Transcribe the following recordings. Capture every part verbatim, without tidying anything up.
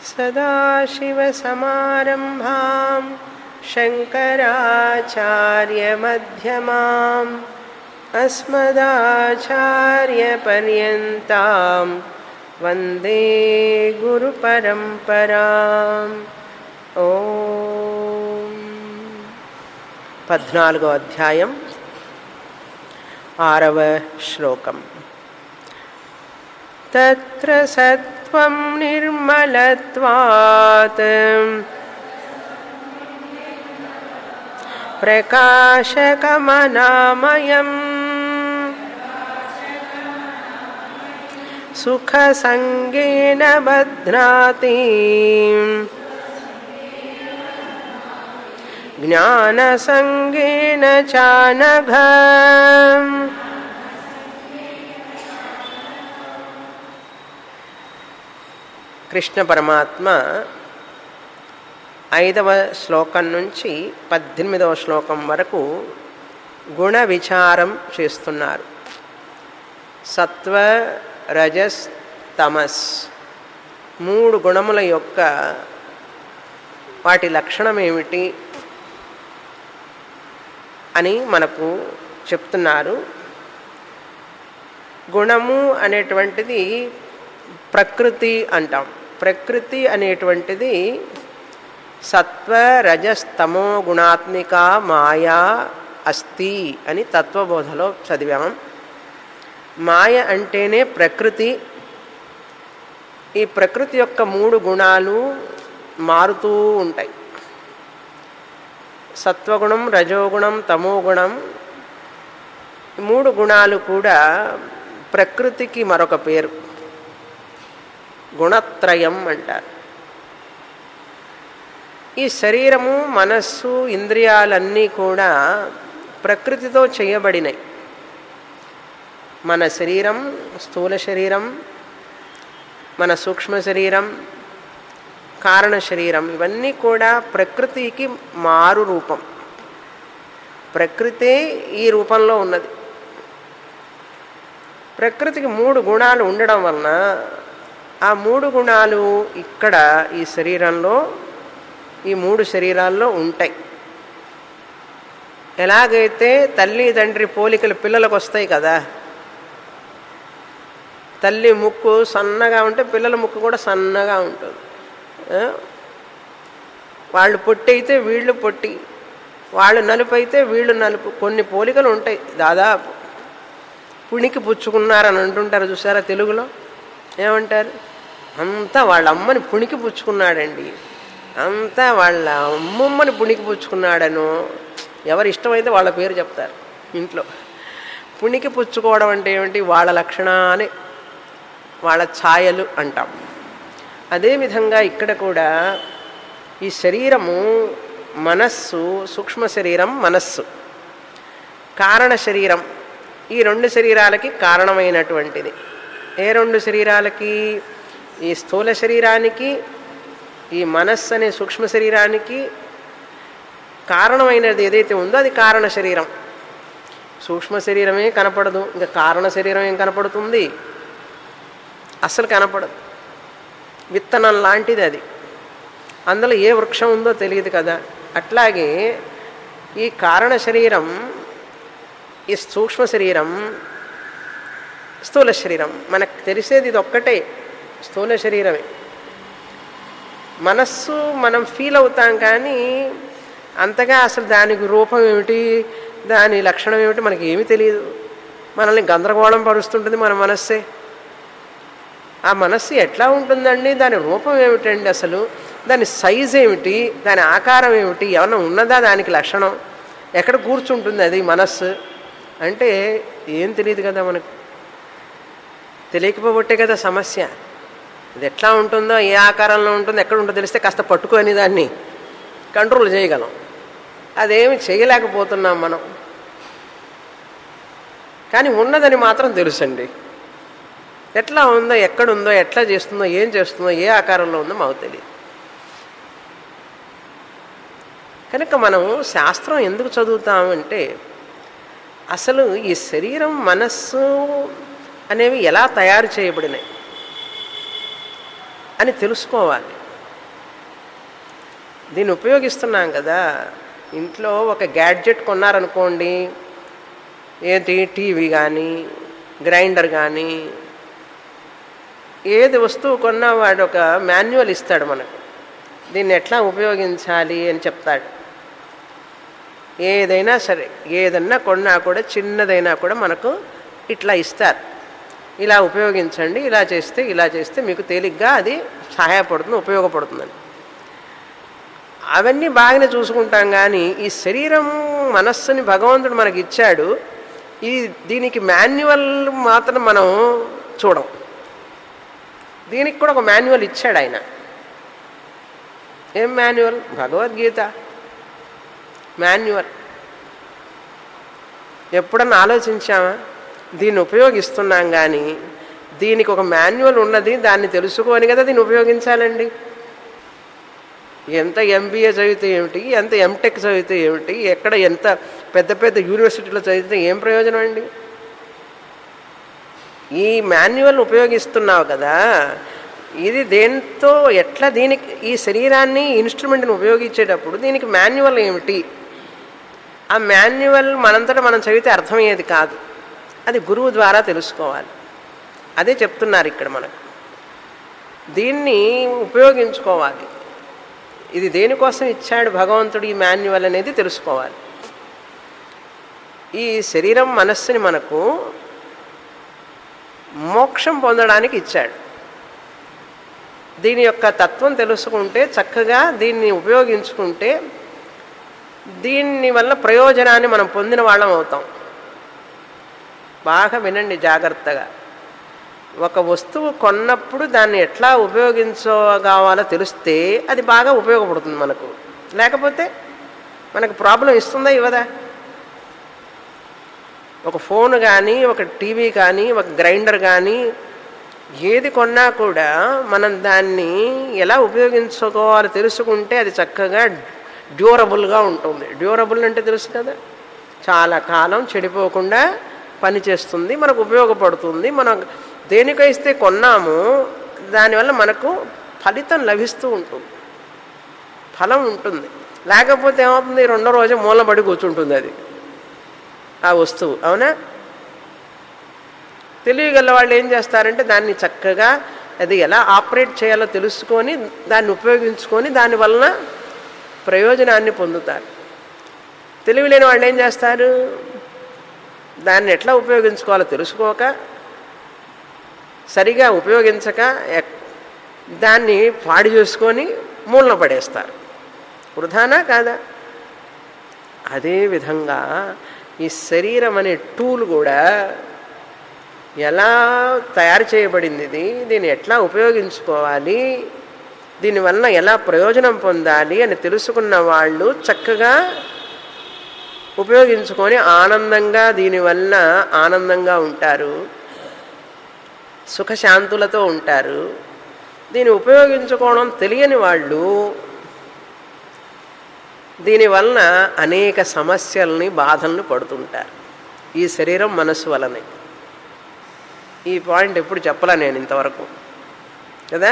సదాశివసమారంభాం శంకరాచార్యమధ్యమాం అస్మదాచార్యపర్యంతాం వందే గురుపరంపరాం. ఓం. పద్నాలుగో అధ్యాయం ఆరవ శ్లోకం. తత్ర సత్వం నిర్మలత్వాత్ ప్రకాశకమనామయం సుఖసంగేన బధ్నాతి జ్ఞానసంగేన చానఘ. కృష్ణ పరమాత్మ ఐదవ శ్లోకం నుంచి పద్దెనిమిదవ శ్లోకం వరకు గుణ విచారం చేస్తున్నారు. సత్వ, రజస్, తమస్ మూడు గుణముల యొక్క వాటి లక్షణం ఏమిటి అని మనకు చెప్తున్నారు. గుణము అనేటువంటిది ప్రకృతి అంటాం. ప్రకృతి అనేటువంటిది సత్వ రజస్తమో గుణాత్మిక మాయా అస్తి అని తత్వబోధలో చదివాం. మాయ అంటేనే ప్రకృతి. ఈ ప్రకృతి యొక్క మూడు గుణాలు మారుతూ ఉంటాయి. సత్వగుణం, రజోగుణం, తమోగుణం మూడు గుణాలు కూడా ప్రకృతికి మరొక పేరు, గుణత్రయం అంటారు. ఈ శరీరము, మనస్సు, ఇంద్రియాలన్నీ కూడా ప్రకృతితో చేయబడినాయి. మన శరీరం, స్థూల శరీరం, మన సూక్ష్మ శరీరం, కారణ శరీరం ఇవన్నీ కూడా ప్రకృతికి మారు రూపం. ప్రకృతే ఈ రూపంలో ఉన్నది. ప్రకృతికి మూడు గుణాలు ఉండడం వలన ఆ మూడు గుణాలు ఇక్కడ ఈ శరీరంలో, ఈ మూడు శరీరాల్లో ఉంటాయి. ఎలాగైతే తల్లి తండ్రి పోలికలు పిల్లలకు వస్తాయి కదా, తల్లి ముక్కు సన్నగా ఉంటే పిల్లల ముక్కు కూడా సన్నగా ఉంటుంది. వాళ్ళు పొట్టి అయితే వీళ్ళు పొట్టి, వాళ్ళు నలుపు అయితే వీళ్ళు నలుపు. కొన్ని పోలికలు ఉంటాయి. దాదాపు పుణికి పుచ్చుకున్నారని అంటుంటారు చూసారా తెలుగులో. ఏమంటారు? అంతా వాళ్ళ అమ్మని పుణికి పుచ్చుకున్నాడండి, అంతా వాళ్ళ అమ్మమ్మని పుణికి పుచ్చుకున్నాడను. ఎవరు ఇష్టమైతే వాళ్ళ పేరు చెప్తారు ఇంట్లో. పుణికి పుచ్చుకోవడం అంటే ఏమిటి? వాళ్ళ లక్షణాన్ని, వాళ్ళ ఛాయలు అంటాం. అదేవిధంగా ఇక్కడ కూడా ఈ శరీరము, మనస్సు, సూక్ష్మ శరీరం, మనస్సు, కారణ శరీరం, ఈ రెండు శరీరాలకి కారణమైనటువంటిది. ఏ రెండు శరీరాలకి? ఈ స్థూల శరీరానికి, ఈ మనస్సు అనే సూక్ష్మ శరీరానికి కారణమైనది ఏదైతే ఉందో అది కారణ శరీరం. సూక్ష్మ శరీరమే కనపడదు, ఇంకా కారణ శరీరం ఏం కనపడుతుంది? అస్సలు కనపడదు. విత్తనం లాంటిది అది. అందులో ఏ వృక్షం ఉందో తెలియదు కదా. అట్లాగే ఈ కారణ శరీరం, ఈ సూక్ష్మ శరీరం, స్థూల శరీరం, మనకు తెలిసేది ఇది ఒక్కటే, స్థూల శరీరమే. మనస్సు మనం ఫీల్ అవుతాం కానీ అంతగా అసలు దానికి రూపం ఏమిటి, దాని లక్షణం ఏమిటి మనకి ఏమీ తెలియదు. మనల్ని గందరగోళం పరుస్తుంటుంది మన మనస్సే. ఆ మనస్సు ఎట్లా ఉంటుందండి, దాని రూపం ఏమిటండి, అసలు దాని సైజ్ ఏమిటి, దాని ఆకారం ఏమిటి, ఏమన్నా ఉన్నదా దానికి లక్షణం, ఎక్కడ కూర్చుంటుంది అది మనస్సు అంటే ఏం తెలియదు కదా మనకు. తెలియకపోబట్టే కదా సమస్య. ఇది ఎట్లా ఉంటుందో, ఏ ఆకారంలో ఉంటుందో, ఎక్కడ ఉంటుందో తెలిస్తే కాస్త పట్టుకొని దాన్ని కంట్రోల్ చేయగలం. అదేమి చేయలేకపోతున్నాం మనం. కానీ ఉన్నదని మాత్రం తెలుసండి. ఎట్లా ఉందో, ఎక్కడుందో, ఎట్లా చేస్తుందో, ఏం చేస్తుందో, ఏ ఆకారంలో ఉందో మాకు తెలియదు. కనుక మనం శాస్త్రం ఎందుకు చదువుతామంటే అసలు ఈ శరీరం, మనస్సు అనేవి ఎలా తయారు చేయబడినాయి అని తెలుసుకోవాలి. దీన్ని ఉపయోగిస్తున్నాం కదా. ఇంట్లో ఒక గ్యాడ్జెట్ కొన్నారనుకోండి, ఏంటి టీవీ కానీ గ్రైండర్ కానీ ఏది వస్తువు కొన్నా వాడు ఒక మాన్యువల్ ఇస్తాడు మనకు, దీన్ని ఎట్లా ఉపయోగించాలి అని చెప్తాడు. ఏదైనా సరే ఏదన్నా కొన్నా కూడా చిన్నదైనా కూడా మనకు ఇట్లా ఇస్తారు, ఇలా ఉపయోగించండి, ఇలా చేస్తే ఇలా చేస్తే మీకు తేలిగ్గా అది సహాయపడుతుంది, ఉపయోగపడుతుందని. అవన్నీ బాగానే చూసుకుంటాం. కానీ ఈ శరీరం మనస్సుని భగవంతుడు మనకి ఇచ్చాడు, ఈ దీనికి మాన్యువల్ మాత్రం మనం చూడం. దీనికి కూడా ఒక మాన్యువల్ ఇచ్చాడు ఆయన. ఏం మాన్యువల్? భగవద్గీత మాన్యువల్. ఎప్పుడన్నా ఆలోచించామా? దీన్ని ఉపయోగిస్తున్నాం కానీ దీనికి ఒక మాన్యువల్ ఉన్నది, దాన్ని తెలుసుకొని కదా దీన్ని ఉపయోగించాలండి. ఎంత ఎంబీఏ చదివితే ఏమిటి, ఎంత ఎంటెక్ చదివితే ఏమిటి, ఎక్కడ ఎంత పెద్ద పెద్ద యూనివర్సిటీలో చదివితే ఏం ప్రయోజనం అండి? ఈ మాన్యువల్ ఉపయోగిస్తున్నావు కదా, ఇది దేంతో ఎట్లా దీనికి ఈ శరీరాన్ని ఇన్స్ట్రుమెంట్ని ఉపయోగించేటప్పుడు దీనికి మాన్యువల్ ఏమిటి? ఆ మాన్యువల్ మనంతటా మనం చదివితే అర్థమయ్యేది కాదు, అది గురువు ద్వారా తెలుసుకోవాలి. అదే చెప్తున్నారు ఇక్కడ మనకు. దీన్ని ఉపయోగించుకోవాలి. ఇది దేనికోసం ఇచ్చాడు భగవంతుడు ఈ మాన్యువల్ అనేది తెలుసుకోవాలి. ఈ శరీరం మనస్సుని మనకు మోక్షం పొందడానికి ఇచ్చాడు. దీని యొక్క తత్వం తెలుసుకుంటే, చక్కగా దీన్ని ఉపయోగించుకుంటే దీని వల్ల ప్రయోజనాన్ని మనం పొందిన వాళ్ళం అవుతాం. బాగా వినండి జాగ్రత్తగా. ఒక వస్తువు కొన్నప్పుడు దాన్ని ఎట్లా ఉపయోగించగవాలో తెలిస్తే అది బాగా ఉపయోగపడుతుంది మనకు. లేకపోతే మనకు ప్రాబ్లం ఇస్తుందా ఇవ్వదా? ఒక ఫోన్ కానీ, ఒక టీవీ కానీ, ఒక గ్రైండర్ కానీ ఏది కొన్నా కూడా మనం దాన్ని ఎలా ఉపయోగించుకోవాలో తెలుసుకుంటే అది చక్కగా డ్యూరబుల్గా ఉంటుంది. డ్యూరబుల్ అంటే తెలుసు కదా, చాలా కాలం చెడిపోకుండా పనిచేస్తుంది, మనకు ఉపయోగపడుతుంది. మనం దేనికైతే కొన్నామో దానివల్ల మనకు ఫలితం లభిస్తూ ఉంటుంది, ఫలం ఉంటుంది. లేకపోతే ఏమవుతుంది, రెండో రోజు మూలబడి కూర్చుంటుంది అది ఆ వస్తువు. అవునా? తెలియగల వాళ్ళు ఏం చేస్తారంటే దాన్ని చక్కగా అది ఎలా ఆపరేట్ చేయాలో తెలుసుకొని దాన్ని ఉపయోగించుకొని దానివలన ప్రయోజనాన్ని పొందుతారు. తెలివిలేని వాళ్ళు ఏం చేస్తారు, దాన్ని ఎట్లా ఉపయోగించుకోవాలో తెలుసుకోక, సరిగా ఉపయోగించక దాన్ని పాడు చేసుకొని మూలన పడేస్తారు. వృధానా కాదా? అదేవిధంగా ఈ శరీరం అనే టూల్ కూడా ఎలా తయారు చేయబడింది, ఇది దీన్ని ఎట్లా ఉపయోగించుకోవాలి, దీనివల్ల ఎలా ప్రయోజనం పొందాలి అని తెలుసుకున్న వాళ్ళు చక్కగా ఉపయోగించుకొని ఆనందంగా దీనివల్ల ఆనందంగా ఉంటారు, సుఖశాంతులతో ఉంటారు. దీన్ని ఉపయోగించుకోవడం తెలియని వాళ్ళు దీనివలన అనేక సమస్యల్ని బాధల్ని పడుతుంటారు ఈ శరీరం మనస్సు వలనే. ఈ పాయింట్ ఎప్పుడు చెప్పలే నేను ఇంతవరకు కదా.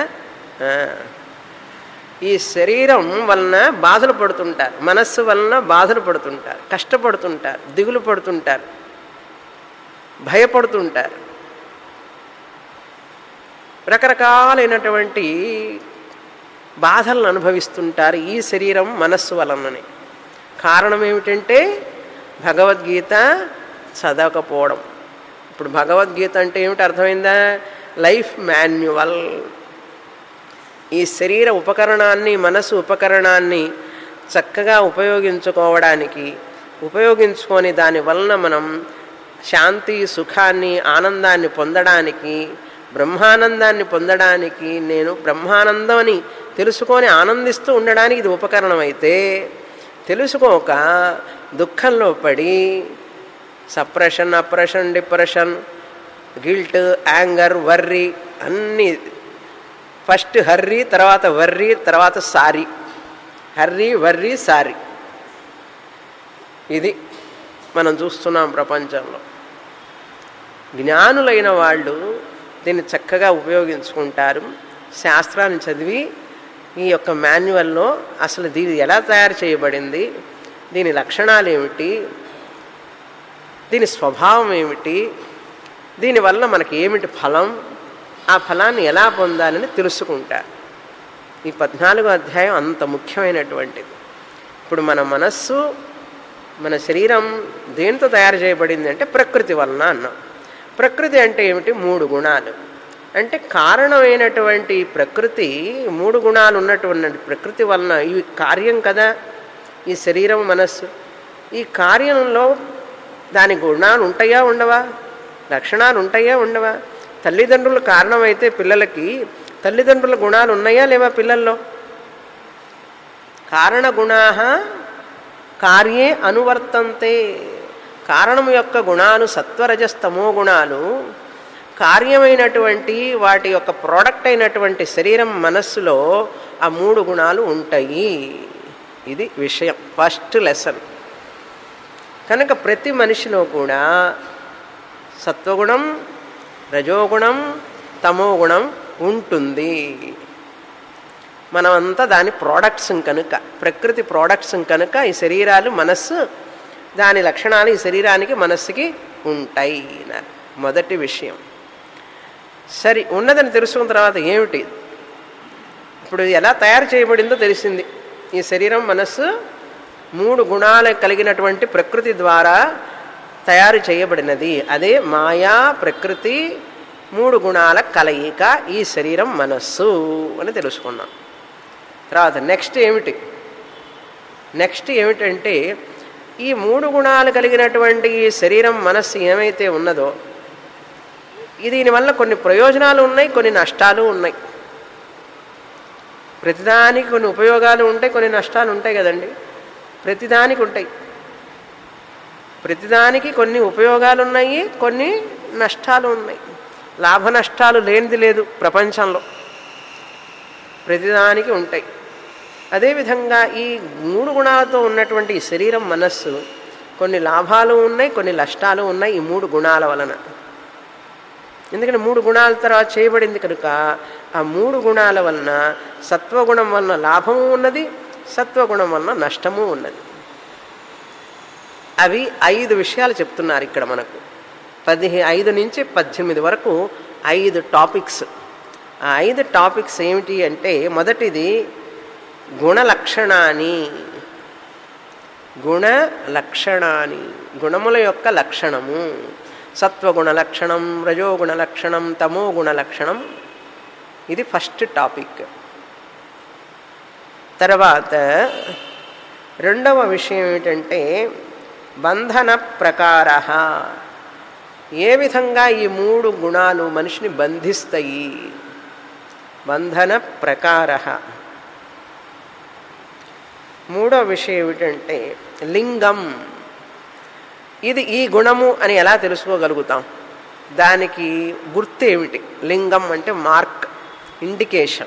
ఈ శరీరం వలన బాధలు పడుతుంటారు, మనస్సు వలన బాధలు పడుతుంటారు, కష్టపడుతుంటారు, దిగులు పడుతుంటారు, భయపడుతుంటారు, రకరకాలైనటువంటి బాధలను అనుభవిస్తుంటారు ఈ శరీరం మనస్సు వలననే. కారణం ఏమిటంటే భగవద్గీత చదవకపోవడం. ఇప్పుడు భగవద్గీత అంటే ఏమిటి అర్థమైందా? Life manual. ఈ శరీర ఉపకరణాన్ని, మనసు ఉపకరణాన్ని చక్కగా ఉపయోగించుకోవడానికి, ఉపయోగించుకొని దాని వలన మనం శాంతి, సుఖాన్ని, ఆనందాన్ని పొందడానికి, బ్రహ్మానందాన్ని పొందడానికి, నేను బ్రహ్మానందం అని తెలుసుకొని ఆనందిస్తూ ఉండడానికి ఇది ఉపకరణం అయితే, తెలుసుకోక దుఃఖంలో పడి suppression, oppression, depression, guilt, anger, worry అన్నీ, ఫస్ట్ హర్రీ, తర్వాత వర్రీ, తర్వాత సారీ, హర్రీ వర్రీ సారీ, ఇది మనం చూస్తున్నాం ప్రపంచంలో. జ్ఞానులైన వాళ్ళు దీన్ని చక్కగా ఉపయోగించుకుంటారు. శాస్త్రాన్ని చదివి ఈ యొక్క మాన్యువల్లో అసలు దీని ఎలా తయారు చేయబడింది, దీని లక్షణాలు ఏమిటి, దీని స్వభావం ఏమిటి, దీనివల్ల మనకి ఏమిటి ఫలం, ఆ ఫలాన్ని ఎలా పొందాలని తెలుసుకుంటారు. ఈ పద్నాలుగో అధ్యాయం అంత ముఖ్యమైనటువంటిది. ఇప్పుడు మన మనస్సు మన శరీరం దేంతో తయారు చేయబడింది అంటే ప్రకృతి వలన అన్నాం. ప్రకృతి అంటే ఏమిటి? మూడు గుణాలు. అంటే కారణమైనటువంటి ప్రకృతి, మూడు గుణాలు ఉన్నటువంటి ప్రకృతి వలన ఇవి కార్యం కదా, ఈ శరీరం మనస్సు. ఈ కార్యంలో దాని గుణాలు ఉంటాయా ఉండవా, లక్షణాలు ఉంటాయా ఉండవా? తల్లిదండ్రులు కారణమైతే పిల్లలకి తల్లిదండ్రుల గుణాలు ఉన్నాయా లేవా పిల్లల్లో? కారణగుణాః కార్యే అనువర్తంతే. కారణం యొక్క గుణాలు సత్వరజస్తమో గుణాలు కార్యమైనటువంటి వాటి యొక్క ప్రోడక్ట్ అయినటువంటి శరీరం మనస్సులో ఆ మూడు గుణాలు ఉంటాయి. ఇది విషయం, ఫస్ట్ లెసన్. కనుక ప్రతి మనిషిలో కూడా సత్వగుణం, రజోగుణం, తమోగుణం ఉంటుంది. మనమంతా దాని ప్రోడక్ట్స్ కనుక, ప్రకృతి ప్రోడక్ట్స్ కనుక ఈ శరీరాలు మనస్సు దాని లక్షణాలు ఈ శరీరానికి మనస్సుకి ఉంటాయి. మొదటి విషయం. సరే, ఉన్నదని తెలుసుకున్న తర్వాత ఏమిటి ఇప్పుడు ఎలా తయారు చేయబడిందో తెలిసింది. ఈ శరీరం మనస్సు మూడు గుణాలు కలిగినటువంటి ప్రకృతి ద్వారా తయారు చేయబడినది. అదే మాయా ప్రకృతి మూడు గుణాల కలయిక ఈ శరీరం మనస్సు అని తెలుసుకున్నాం. తర్వాత నెక్స్ట్ ఏమిటి? నెక్స్ట్ ఏమిటంటే ఈ మూడు గుణాలు కలిగినటువంటి ఈ శరీరం మనస్సు ఏమైతే ఉన్నదో దీనివల్ల కొన్ని ప్రయోజనాలు ఉన్నాయి, కొన్ని నష్టాలు ఉన్నాయి. ప్రతిదానికి కొన్ని ఉపయోగాలు ఉంటాయి, కొన్ని నష్టాలు ఉంటాయి కదండి. ప్రతిదానికి ఉంటాయి. ప్రతిదానికి కొన్ని ఉపయోగాలు ఉన్నాయి, కొన్ని నష్టాలు ఉన్నాయి. లాభ నష్టాలు లేనిది లేదు ప్రపంచంలో, ప్రతిదానికి ఉంటాయి. అదేవిధంగా ఈ మూడు గుణాలతో ఉన్నటువంటి ఈ శరీరం మనస్సు కొన్ని లాభాలు ఉన్నాయి, కొన్ని నష్టాలు ఉన్నాయి ఈ మూడు గుణాల వలన. ఎందుకంటే మూడు గుణాల తర్వాత చేయబడింది కనుక ఆ మూడు గుణాల వలన సత్వగుణం వలన లాభము ఉన్నది, సత్వగుణం వలన నష్టము ఉన్నది. అవి ఐదు విషయాలు చెప్తున్నారు ఇక్కడ మనకు. పదిహే ఐదు నుంచి పద్దెనిమిది వరకు ఐదు టాపిక్స్. ఆ ఐదు టాపిక్స్ ఏమిటి అంటే మొదటిది గుణలక్షణాన్ని. గుణ లక్షణాన్ని, గుణముల యొక్క లక్షణము. సత్వగుణ లక్షణం, రజోగుణ లక్షణం, తమోగుణ లక్షణం. ఇది ఫస్ట్ టాపిక్. తర్వాత రెండవ విషయం ఏమిటంటే బంధన ప్రకార. ఏ విధంగా ఈ మూడు గుణాలు మనిషిని బంధిస్తాయి. బంధన ప్రకార. మూడో విషయం ఏమిటంటే లింగం. ఇది ఈ గుణము అని ఎలా తెలుసుకోగలుగుతాం? దానికి గుర్తు ఏమిటి? లింగం అంటే మార్క్, ఇండికేషన్.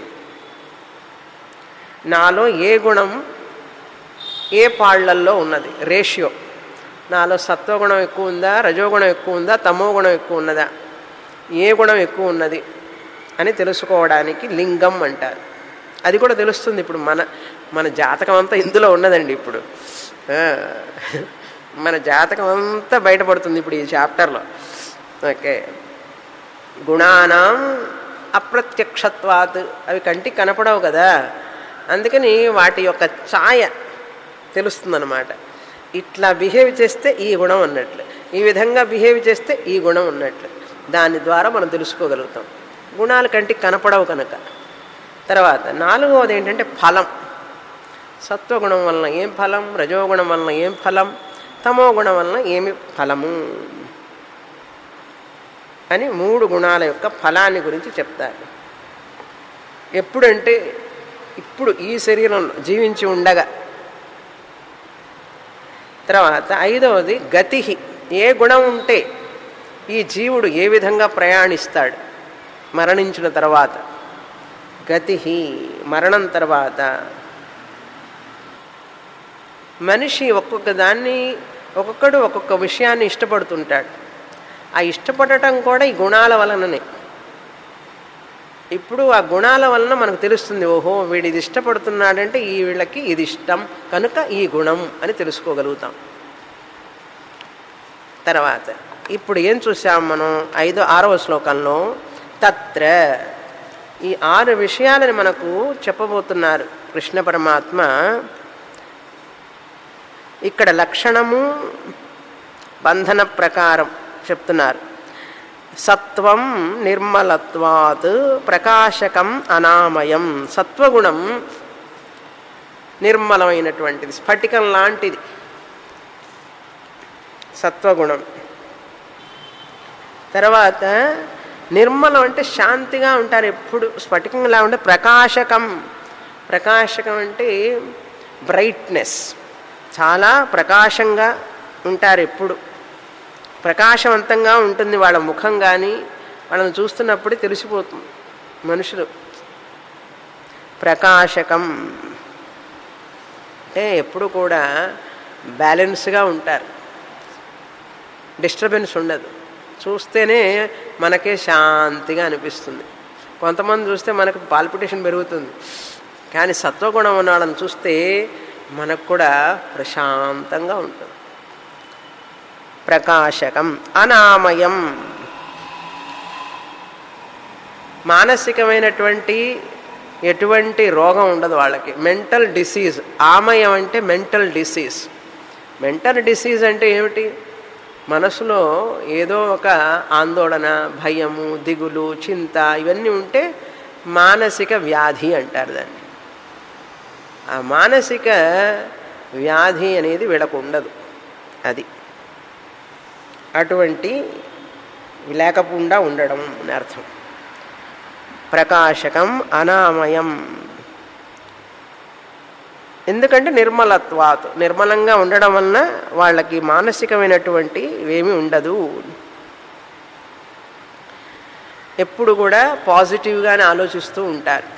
నాలో ఏ గుణం ఏ పాళ్లల్లో ఉన్నది, రేషియో. నాలో సత్వగుణం ఎక్కువ ఉందా, రజోగుణం ఎక్కువ ఉందా, తమోగుణం ఎక్కువ ఉన్నదా, ఏ గుణం ఎక్కువ ఉన్నది అని తెలుసుకోవడానికి లింగం అంటారు. అది కూడా తెలుస్తుంది. ఇప్పుడు మన మన జాతకం అంతా ఇందులో ఉన్నదండి. ఇప్పుడు మన జాతకం అంతా బయటపడుతుంది ఇప్పుడు ఈ చాప్టర్లో. ఓకే, గుణానాం అప్రత్యక్షత్వాత్. అవి కంటికి కనపడవు కదా, అందుకని వాటి యొక్క ఛాయ తెలుస్తుందన్నమాట. ఇట్లా బిహేవ్ చేస్తే ఈ గుణం ఉన్నట్లు, ఈ విధంగా బిహేవ్ చేస్తే ఈ గుణం ఉన్నట్లు. దాని ద్వారా మనం తెలుసుకోగలుగుతాం. గుణాలు కంటికి కనపడవు కనుక. తర్వాత నాలుగవది ఏంటంటే ఫలం. సత్వగుణం వలన ఏం ఫలం, రజోగుణం వలన ఏం ఫలం, తమో గుణం వలన ఏమి ఫలము అని మూడు గుణాల యొక్క ఫలాన్ని గురించి చెప్తారు. ఎప్పుడంటే ఇప్పుడు ఈ శరీరంలో జీవించి ఉండగా. తర్వాత ఐదవది గతి. ఏ గుణం ఉంటే ఈ జీవుడు ఏ విధంగా ప్రయాణిస్తాడు మరణించిన తర్వాత. గతి, మరణం తర్వాత మనిషి ఒక్కొక్క దాన్ని, ఒక్కొక్కడు ఒక్కొక్క విషయాన్ని ఇష్టపడుతుంటాడు. ఆ ఇష్టపడటం కూడా ఈ గుణాల వలననే. ఇప్పుడు ఆ గుణాల వలన మనకు తెలుస్తుంది, ఓహో వీడు ఇది ఇష్టపడుతున్నాడంటే ఈ వీళ్ళకి ఇది ఇష్టం కనుక ఈ గుణం అని తెలుసుకోగలుగుతాం. తర్వాత ఇప్పుడు ఏం చూసాం మనం ఐదో ఆరవ శ్లోకంలో, తత్ర ఈ ఆరు విషయాలని మనకు చెప్పబోతున్నారు కృష్ణ పరమాత్మ. ఇక్కడ లక్షణము బంధన ప్రకారం చెప్తున్నారు. సత్వం నిర్మలత్వాత్ ప్రకాశకం అనామయం. సత్వగుణం నిర్మలమైనటువంటిది, స్ఫటికం లాంటిది సత్వగుణం. తర్వాత నిర్మలం అంటే శాంతిగా ఉంటారు ఎప్పుడు, స్ఫటికంలా ఉంటే ప్రకాశకం. ప్రకాశకం అంటే బ్రైట్నెస్, చాలా ప్రకాశంగా ఉంటారు ఎప్పుడు, ప్రకాశవంతంగా ఉంటుంది వాళ్ళ ముఖం. కానీ వాళ్ళని చూస్తున్నప్పుడే తెలిసిపోతుంది మనుషులు. ప్రకాశకం అంటే ఎప్పుడు కూడా బ్యాలెన్స్గా ఉంటారు, డిస్టర్బెన్స్ ఉండదు. చూస్తేనే మనకే శాంతిగా అనిపిస్తుంది. కొంతమంది చూస్తే మనకు పాల్పిటేషన్ పెరుగుతుంది, కానీ సత్వగుణం ఉన్న వాళ్ళని చూస్తే మనకు కూడా ప్రశాంతంగా ఉంటుంది. ప్రకాశకం అనామయం, మానసికమైనటువంటి ఎటువంటి రోగం ఉండదు వాళ్ళకి. మెంటల్ డిసీజ్, ఆమయం అంటే మెంటల్ డిసీజ్. మెంటల్ డిసీజ్ అంటే ఏమిటి? మనసులో ఏదో ఒక ఆందోళన, భయము, దిగులు, చింత ఇవన్నీ ఉంటే మానసిక వ్యాధి అంటారు దాన్ని. ఆ మానసిక వ్యాధి అనేది వీళ్ళకు ఉండదు. అది అటువంటి లేకుండా ఉండడం అని అర్థం. ప్రకాశకం అనామయం, ఎందుకంటే నిర్మలత్వాత్, నిర్మలంగా ఉండడం వలన వాళ్ళకి మానసికమైనటువంటి ఏమీ ఉండదు. ఎప్పుడు కూడా పాజిటివ్గానే ఆలోచిస్తూ ఉంటారు,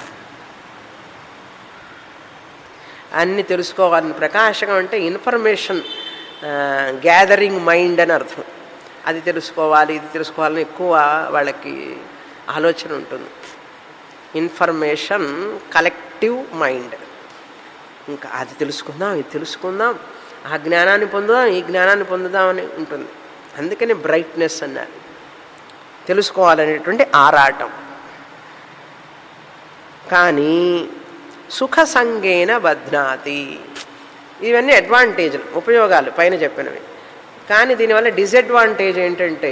అన్నీ తెలుసుకోవాలని. ప్రకాశకం అంటే ఇన్ఫర్మేషన్ గ్యాదరింగ్ మైండ్ అని అర్థం. అది తెలుసుకోవాలి, ఇది తెలుసుకోవాలని ఎక్కువ వాళ్ళకి ఆలోచన ఉంటుంది. Information collective mind. ఇంకా అది తెలుసుకుందాం, ఇది తెలుసుకుందాం, ఆ జ్ఞానాన్ని పొందుదాం, ఈ జ్ఞానాన్ని పొందుదామని ఉంటుంది. అందుకని బ్రైట్నెస్ అన్నారు, తెలుసుకోవాలనేటువంటి ఆరాటం. కానీ సుఖ సంగేన బధ్నాతి, ఇవన్నీ అడ్వాంటేజ్లు, ఉపయోగాలు పైన చెప్పినవి. కానీ దీనివల్ల డిసడ్వాంటేజ్ ఏంటంటే,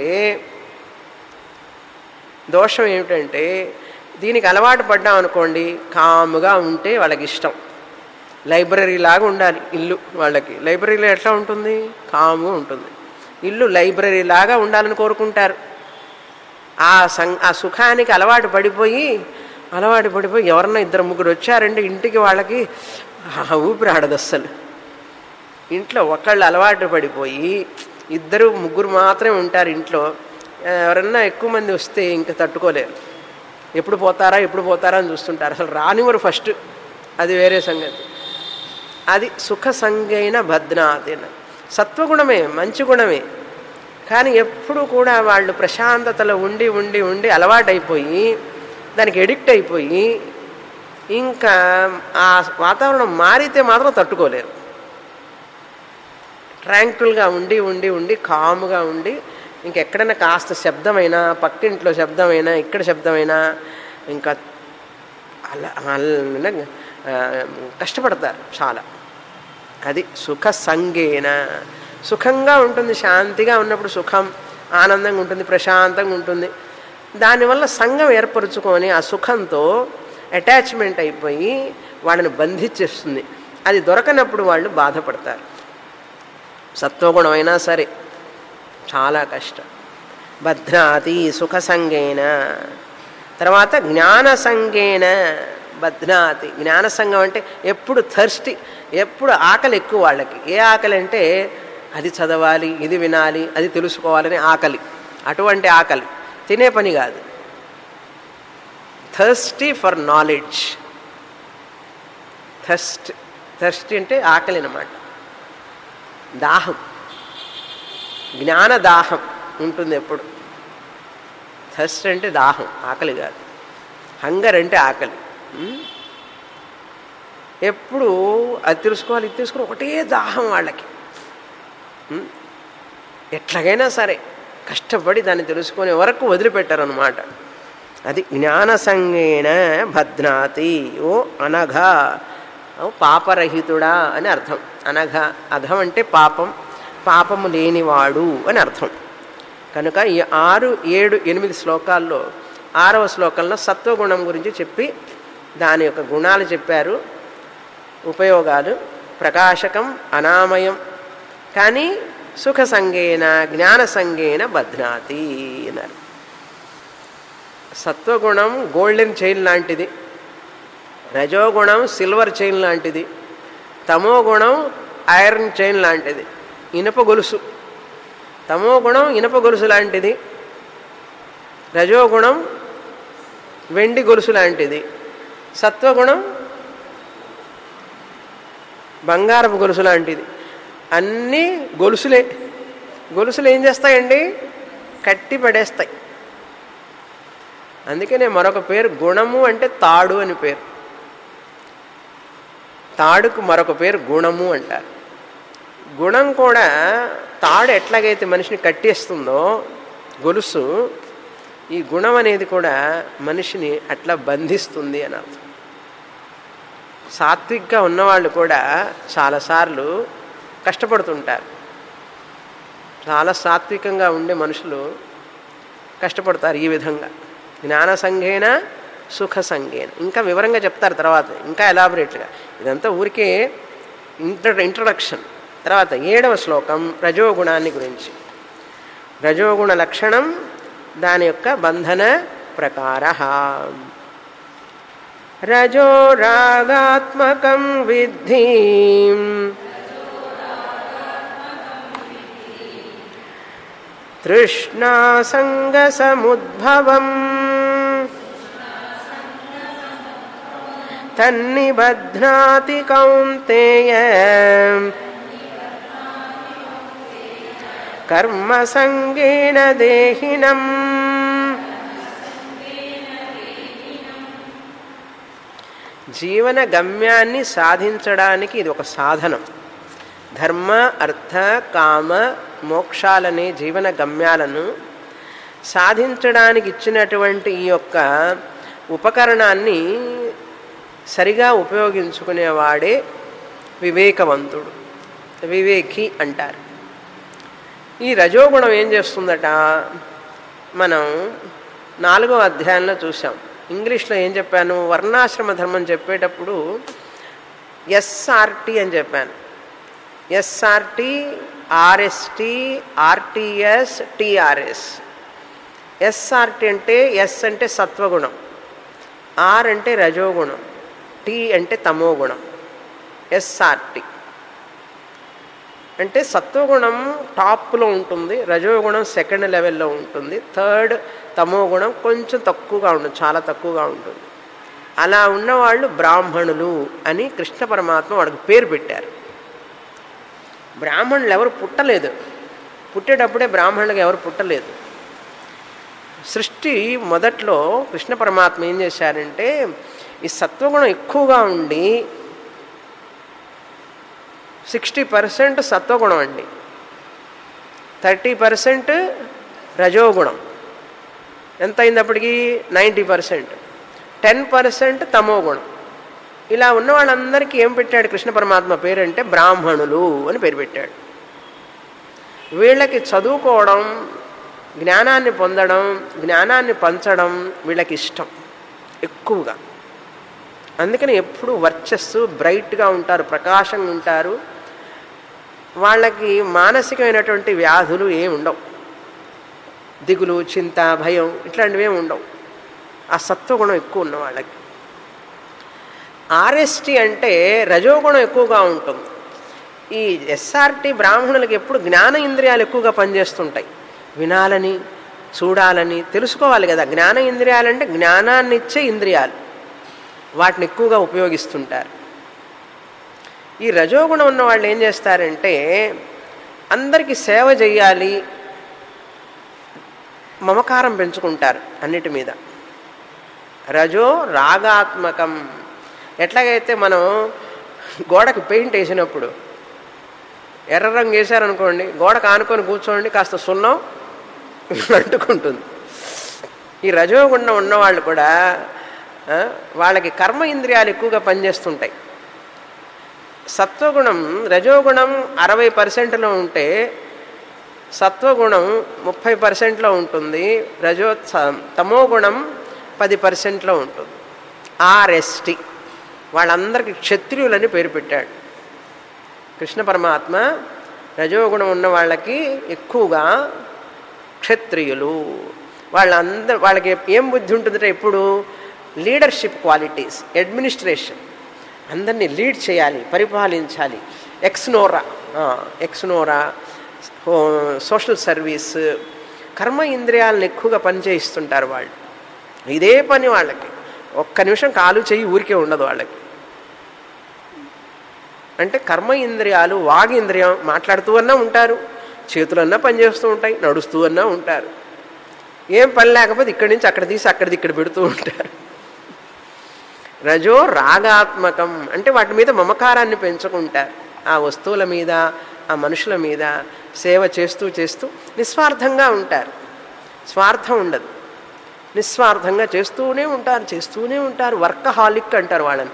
దోషం ఏమిటంటే, దీనికి అలవాటు పడ్డాం అనుకోండి, కాముగా ఉంటే వాళ్ళకి ఇష్టం. లైబ్రరీ లాగా ఉండాలి ఇల్లు వాళ్ళకి. లైబ్రరీలో ఎట్లా ఉంటుంది? కాముగా ఉంటుంది. ఇల్లు లైబ్రరీ లాగా ఉండాలని కోరుకుంటారు. ఆ సం ఆ సుఖానికి అలవాటు పడిపోయి అలవాటు పడిపోయి ఎవరన్నా ఇద్దరు ముగ్గురు వచ్చారంటే ఇంటికి వాళ్ళకి ఊపిరి ఆడదు అస్సలు. ఇంట్లో ఒకళ్ళు అలవాటు పడిపోయి ఇద్దరు ముగ్గురు మాత్రమే ఉంటారు ఇంట్లో. ఎవరన్నా ఎక్కువ మంది వస్తే ఇంకా తట్టుకోలేరు. ఎప్పుడు పోతారా ఎప్పుడు పోతారా అని చూస్తుంటారు, అసలు రానివ్వరు ఫస్ట్. అది వేరే సంగతి. అది సుఖ సంగైన బధ్నాతి. సత్వగుణమే, మంచి గుణమే. కానీ ఎప్పుడు కూడా వాళ్ళు ప్రశాంతతలో ఉండి ఉండి ఉండి అలవాటైపోయి దానికి ఎడిక్ట్ అయిపోయి ఇంకా ఆ వాతావరణం మారితే మాత్రం తట్టుకోలేరు. ట్రాంక్విల్గా ఉండి ఉండి ఉండి కాముగా ఉండి ఇంకెక్కడైనా కాస్త శబ్దమైనా, పక్కింట్లో శబ్దమైనా, ఇక్కడ శబ్దమైనా ఇంకా అలా అలా కష్టపడతారు చాలా. అది సుఖ సంగేన, సుఖంగా ఉంటుంది, శాంతిగా ఉన్నప్పుడు సుఖం, ఆనందంగా ఉంటుంది, ప్రశాంతంగా ఉంటుంది. దానివల్ల సంఘం ఏర్పరచుకొని ఆ సుఖంతో అటాచ్మెంట్ అయిపోయి వాళ్ళని బంధించేస్తుంది. అది దొరకనప్పుడు వాళ్ళు బాధపడతారు. సత్వగుణం అయినా సరే చాలా కష్టం. బధ్నాతి సుఖ సంగేన. తర్వాత జ్ఞాన సంగేన బధ్నాతి. జ్ఞాన సంఘం అంటే ఎప్పుడు థర్స్టీ, ఎప్పుడు ఆకలి ఎక్కువ వాళ్ళకి. ఏ ఆకలి అంటే అది చదవాలి, ఇది వినాలి, అది తెలుసుకోవాలని ఆకలి. అటువంటి ఆకలి, తినే పని కాదు. Thirsty for knowledge. Thirst thirsty అంటే ఆకలి అన్నమాట, దాహం, జ్ఞాన దాహం ఉంటుంది ఎప్పుడు. థర్స్ట్ అంటే దాహం, ఆకలి కాదు. హంగర్ అంటే ఆకలి. ఎప్పుడు అది తెలుసుకోవాలి, ఇది తెలుసుకుని ఒకటే దాహం వాళ్ళకి. ఎట్లాగైనా సరే కష్టపడి దాన్ని తెలుసుకునే వరకు వదిలిపెట్టారనమాట. అది జ్ఞానసంగేన బధ్నాతి. ఓ అనఘ, ఓ పాపరహితుడా అని అర్థం. అనఘ, అఘం అంటే పాపం, పాపము లేనివాడు అని అర్థం. కనుక ఈ ఆరు ఏడు ఎనిమిది శ్లోకాల్లో ఆరవ శ్లోకంలో సత్వగుణం గురించి చెప్పి దాని యొక్క గుణాలు చెప్పారు, ఉపయోగాలు. ప్రకాశకం, అనామయం, కానీ సుఖ సంగేన జ్ఞాన సంగేన బధ్నాతి అన్నారు. సత్వగుణం గోల్డెన్ చైన్ లాంటిది, రజోగుణం సిల్వర్ చైన్ లాంటిది, తమో గుణం ఐరన్ చైన్ లాంటిది, ఇనుప గొలుసు. తమో గుణం ఇనుప గొలుసు లాంటిది, రజోగుణం వెండి గొలుసు లాంటిది, సత్వగుణం బంగారపు గొలుసు లాంటిది. అన్నీ గొలుసులే. గొలుసులు ఏం చేస్తాయండి? కట్టి పడేస్తాయి. అందుకనే మరొక పేరు గుణము అంటే తాడు అని పేరు. తాడుకు మరొక పేరు గుణము అంటారు. గుణం కూడా తాడు ఎట్లాగైతే మనిషిని కట్టేస్తుందో గొలుసు, ఈ గుణం అనేది కూడా మనిషిని అట్లా బంధిస్తుంది అని అర్థం. సాత్విక్గా ఉన్నవాళ్ళు కూడా చాలాసార్లు కష్టపడుతుంటారు. చాలా సాత్వికంగా ఉండే మనుషులు కష్టపడతారు ఈ విధంగా. జ్ఞాన సంఘేన సుఖ సంఘేన ఇంకా వివరంగా చెప్తారు తర్వాత, ఇంకా ఎలాబొరేట్గా. ఇదంతా ఊరికే ఇంట్ర ఇంట్రడక్షన్. తర్వాత ఏడవ శ్లోకం రజోగుణాన్ని గురించి. రజోగుణ లక్షణం, దాని యొక్క బంధన ప్రకార. రజో రాగాత్మకం విద్ధి తృష్ణా సంగ సముద్భవం తన్నిబధ్నాతి కౌంతేయ కర్మ సంగేన దేహినం. జీవన గమ్యాన్ని సాధించడానికి ఇది ఒక సాధనం. ధర్మ అర్థ కామ మోక్షాలనే జీవన గమ్యాలను సాధించడానికి ఇచ్చినటువంటి ఈ యొక్క ఉపకరణాన్ని సరిగా ఉపయోగించుకునేవాడే వివేకవంతుడు, వివేకి అంటారు. ఈ రజోగుణం ఏం చేస్తుందట? మనం నాలుగో అధ్యాయంలో చూసాం. ఇంగ్లీష్లో ఏం చెప్పాను? వర్ణాశ్రమ ధర్మం చెప్పేటప్పుడు ఎస్ఆర్టీ అని చెప్పాను. SRT, RST, RTS, TRS. SRT అంటే ఎస్ అంటే సత్వగుణం, ఆర్ అంటే రజోగుణం, టీ అంటే తమోగుణం. ఎస్ఆర్టీ అంటే సత్వగుణం టాప్లో ఉంటుంది, రజోగుణం సెకండ్ లెవెల్లో ఉంటుంది, థర్డ్ తమోగుణం కొంచెం తక్కువగా ఉంటుంది, చాలా తక్కువగా ఉంటుంది. అలా ఉన్నవాళ్ళు బ్రాహ్మణులు అని కృష్ణ పరమాత్మ వాడికి పేరు పెట్టారు. బ్రాహ్మణులు ఎవరు పుట్టలేదు, పుట్టేటప్పుడే బ్రాహ్మణులకు ఎవరు పుట్టలేదు. సృష్టి మొదట్లో కృష్ణ పరమాత్మ ఏం చేశారంటే ఈ సత్వగుణం ఎక్కువగా ఉండి సిక్స్టీ పర్సెంట్ సత్వగుణం అండి, థర్టీ పర్సెంట్ రజోగుణం, ఎంత అయిందప్పటికీ నైంటీ పర్సెంట్, టెన్ పర్సెంట్ తమోగుణం. ఇలా ఉన్న వాళ్ళందరికీ ఏం పెట్టాడు కృష్ణ పరమాత్మ పేరు అంటే బ్రాహ్మణులు అని పేరు పెట్టాడు. వీళ్ళకి చదువుకోవడం, జ్ఞానాన్ని పొందడం, జ్ఞానాన్ని పంచడం వీళ్ళకి ఇష్టం ఎక్కువగా. అందుకని ఎప్పుడు వర్చస్సు, బ్రైట్గా ఉంటారు, ప్రకాశంగా ఉంటారు. వాళ్ళకి మానసికమైనటువంటి వ్యాధులు ఏమి ఉండవు, దిగులు, చింత, భయం ఇట్లాంటివి ఏమి ఉండవు. ఆ సత్వగుణం ఎక్కువ ఉన్న వాళ్ళకి. ఆర్ఎస్టీ అంటే రజోగుణం ఎక్కువగా ఉంటుంది. ఈ ఎస్ఆర్టీ బ్రాహ్మణులకి ఎప్పుడు జ్ఞాన ఇంద్రియాలు ఎక్కువగా పనిచేస్తుంటాయి. వినాలని, చూడాలని, తెలుసుకోవాలి కదా. జ్ఞాన ఇంద్రియాలంటే జ్ఞానాన్ని ఇచ్చే ఇంద్రియాలు, వాటిని ఎక్కువగా ఉపయోగిస్తుంటారు. ఈ రజోగుణం ఉన్న వాళ్ళు ఏం చేస్తారంటే అందరికీ సేవ చేయాలి, మమకారం పెంచుకుంటారు అన్నిటి మీద. రజో రాగాత్మకం. ఎట్లాగైతే మనం గోడకు పెయింట్ వేసినప్పుడు ఎర్ర రంగు వేసారనుకోండి, గోడకు ఆనుకొని కూర్చోండి, కాస్త సున్నం అంటుకుంటుంది. ఈ రజోగుణం ఉన్నవాళ్ళు కూడా వాళ్ళకి కర్మ ఇంద్రియాలు ఎక్కువగా పనిచేస్తుంటాయి. సత్వగుణం రజోగుణం అరవై పర్సెంట్లో ఉంటే సత్వగుణం ముప్పై పర్సెంట్లో ఉంటుంది, రజో తమోగుణం పది పర్సెంట్లో ఉంటుంది. ఆర్ఎస్టి వాళ్ళందరికీ క్షత్రియులని పేరు పెట్టాడు కృష్ణ పరమాత్మ. రజోగుణం ఉన్న వాళ్ళకి ఎక్కువగా క్షత్రియులు. వాళ్ళందరూ వాళ్ళకి ఏం బుద్ధి ఉంటుందంటే ఎప్పుడు లీడర్షిప్ క్వాలిటీస్, అడ్మినిస్ట్రేషన్, అందరినీ లీడ్ చేయాలి, పరిపాలించాలి. ఎక్స్నోరా ఎక్స్నోరా సోషల్ సర్వీస్, కర్మ ఇంద్రియాలను ఎక్కువగా పనిచేయిస్తుంటారు వాళ్ళు. ఇదే పని వాళ్ళకి. ఒక్క నిమిషం కాలు చెయ్యి ఊరికే ఉండదు వాళ్ళకి. అంటే కర్మ ఇంద్రియాలు, వాగ్ ఇంద్రియం మాట్లాడుతూ అన్నా ఉంటారు, చేతులన్నా పనిచేస్తూ ఉంటాయి, నడుస్తూ అన్నా ఉంటారు. ఏం పని లేకపోతే ఇక్కడి నుంచి అక్కడ తీసి అక్కడిది ఇక్కడ పెడుతూ ఉంటారు. రజో రాగాత్మకం అంటే వాటి మీద మమకారాన్ని పెంచుకుంటారు. ఆ వస్తువుల మీద, ఆ మనుషుల మీద సేవ చేస్తూ చేస్తూ నిస్వార్థంగా ఉంటారు. స్వార్థం ఉండదు, నిస్వార్థంగా చేస్తూనే ఉంటారు చేస్తూనే ఉంటారు వర్కహాలిక్ అంటారు వాళ్ళని.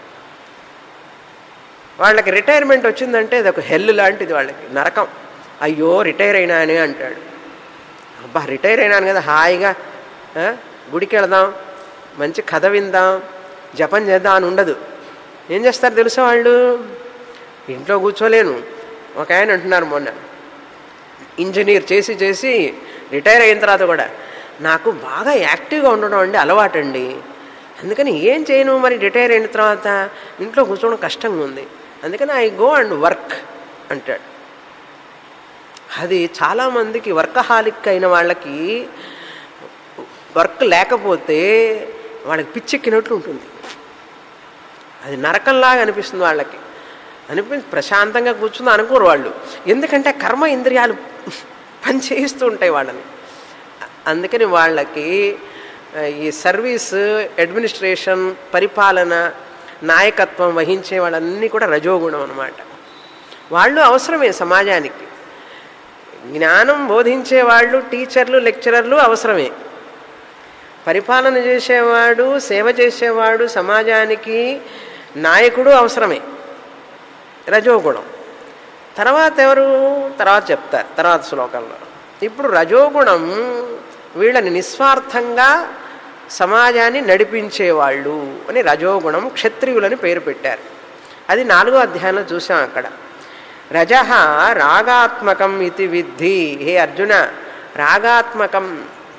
వాళ్ళకి రిటైర్మెంట్ వచ్చిందంటే అది ఒక హెల్ లాంటిది, వాళ్ళకి నరకం. అయ్యో రిటైర్ అయినానే అంటాడు. అబ్బా రిటైర్ అయినాను కదా, హాయిగా గుడికి వెళదాం, మంచి కథ విందాం, జపం చేద్దాం అని ఉండదు. ఏం చేస్తారు తెలుసా వాళ్ళు? ఇంట్లో కూర్చోలేను. ఒక ఆయన అంటున్నారు మొన్న, ఇంజనీర్ చేసి చేసి రిటైర్ అయిన తర్వాత కూడా నాకు బాగా యాక్టివ్గా ఉండడం అండి అలవాటండి, అందుకని ఏం చేయను మరి రిటైర్ అయిన తర్వాత, ఇంట్లో కూర్చోవడం కష్టంగా ఉంది, అందుకని ఐ గో అండ్ వర్క్ అంటాడు. అది చాలామందికి వర్కహాలిక్ అయిన వాళ్ళకి వర్క్ లేకపోతే వాళ్ళకి పిచ్చెక్కినట్లు ఉంటుంది. అది నరకంలాగా అనిపిస్తుంది వాళ్ళకి. అనిపి ప్రశాంతంగా కూర్చుంది అనుకోరు వాళ్ళు, ఎందుకంటే కర్మ ఇంద్రియాలు పని చేయిస్తూ ఉంటాయి వాళ్ళని. అందుకని వాళ్ళకి ఈ సర్వీస్, అడ్మినిస్ట్రేషన్, పరిపాలన, నాయకత్వం వహించే వాళ్ళన్నీ కూడా రజోగుణం అన్నమాట. వాళ్ళు అవసరమే సమాజానికి. జ్ఞానం బోధించే వాళ్ళు, టీచర్లు, లెక్చరర్లు అవసరమే. పరిపాలన చేసేవాడు, సేవ చేసేవాడు, సమాజానికి నాయకుడు అవసరమే, రజోగుణం. తర్వాత ఎవరు తర్వాత చెప్తారు తర్వాత శ్లోకంలో. ఇప్పుడు రజోగుణం వీళ్ళని నిస్వార్థంగా సమాజాన్ని నడిపించేవాళ్ళు అని రజోగుణం క్షత్రియులని పేరు పెట్టారు. అది నాలుగో అధ్యాయంలో చూసాం. అక్కడ రజః రాగాత్మకం ఇది విద్ధి. హే అర్జున, రాగాత్మకం,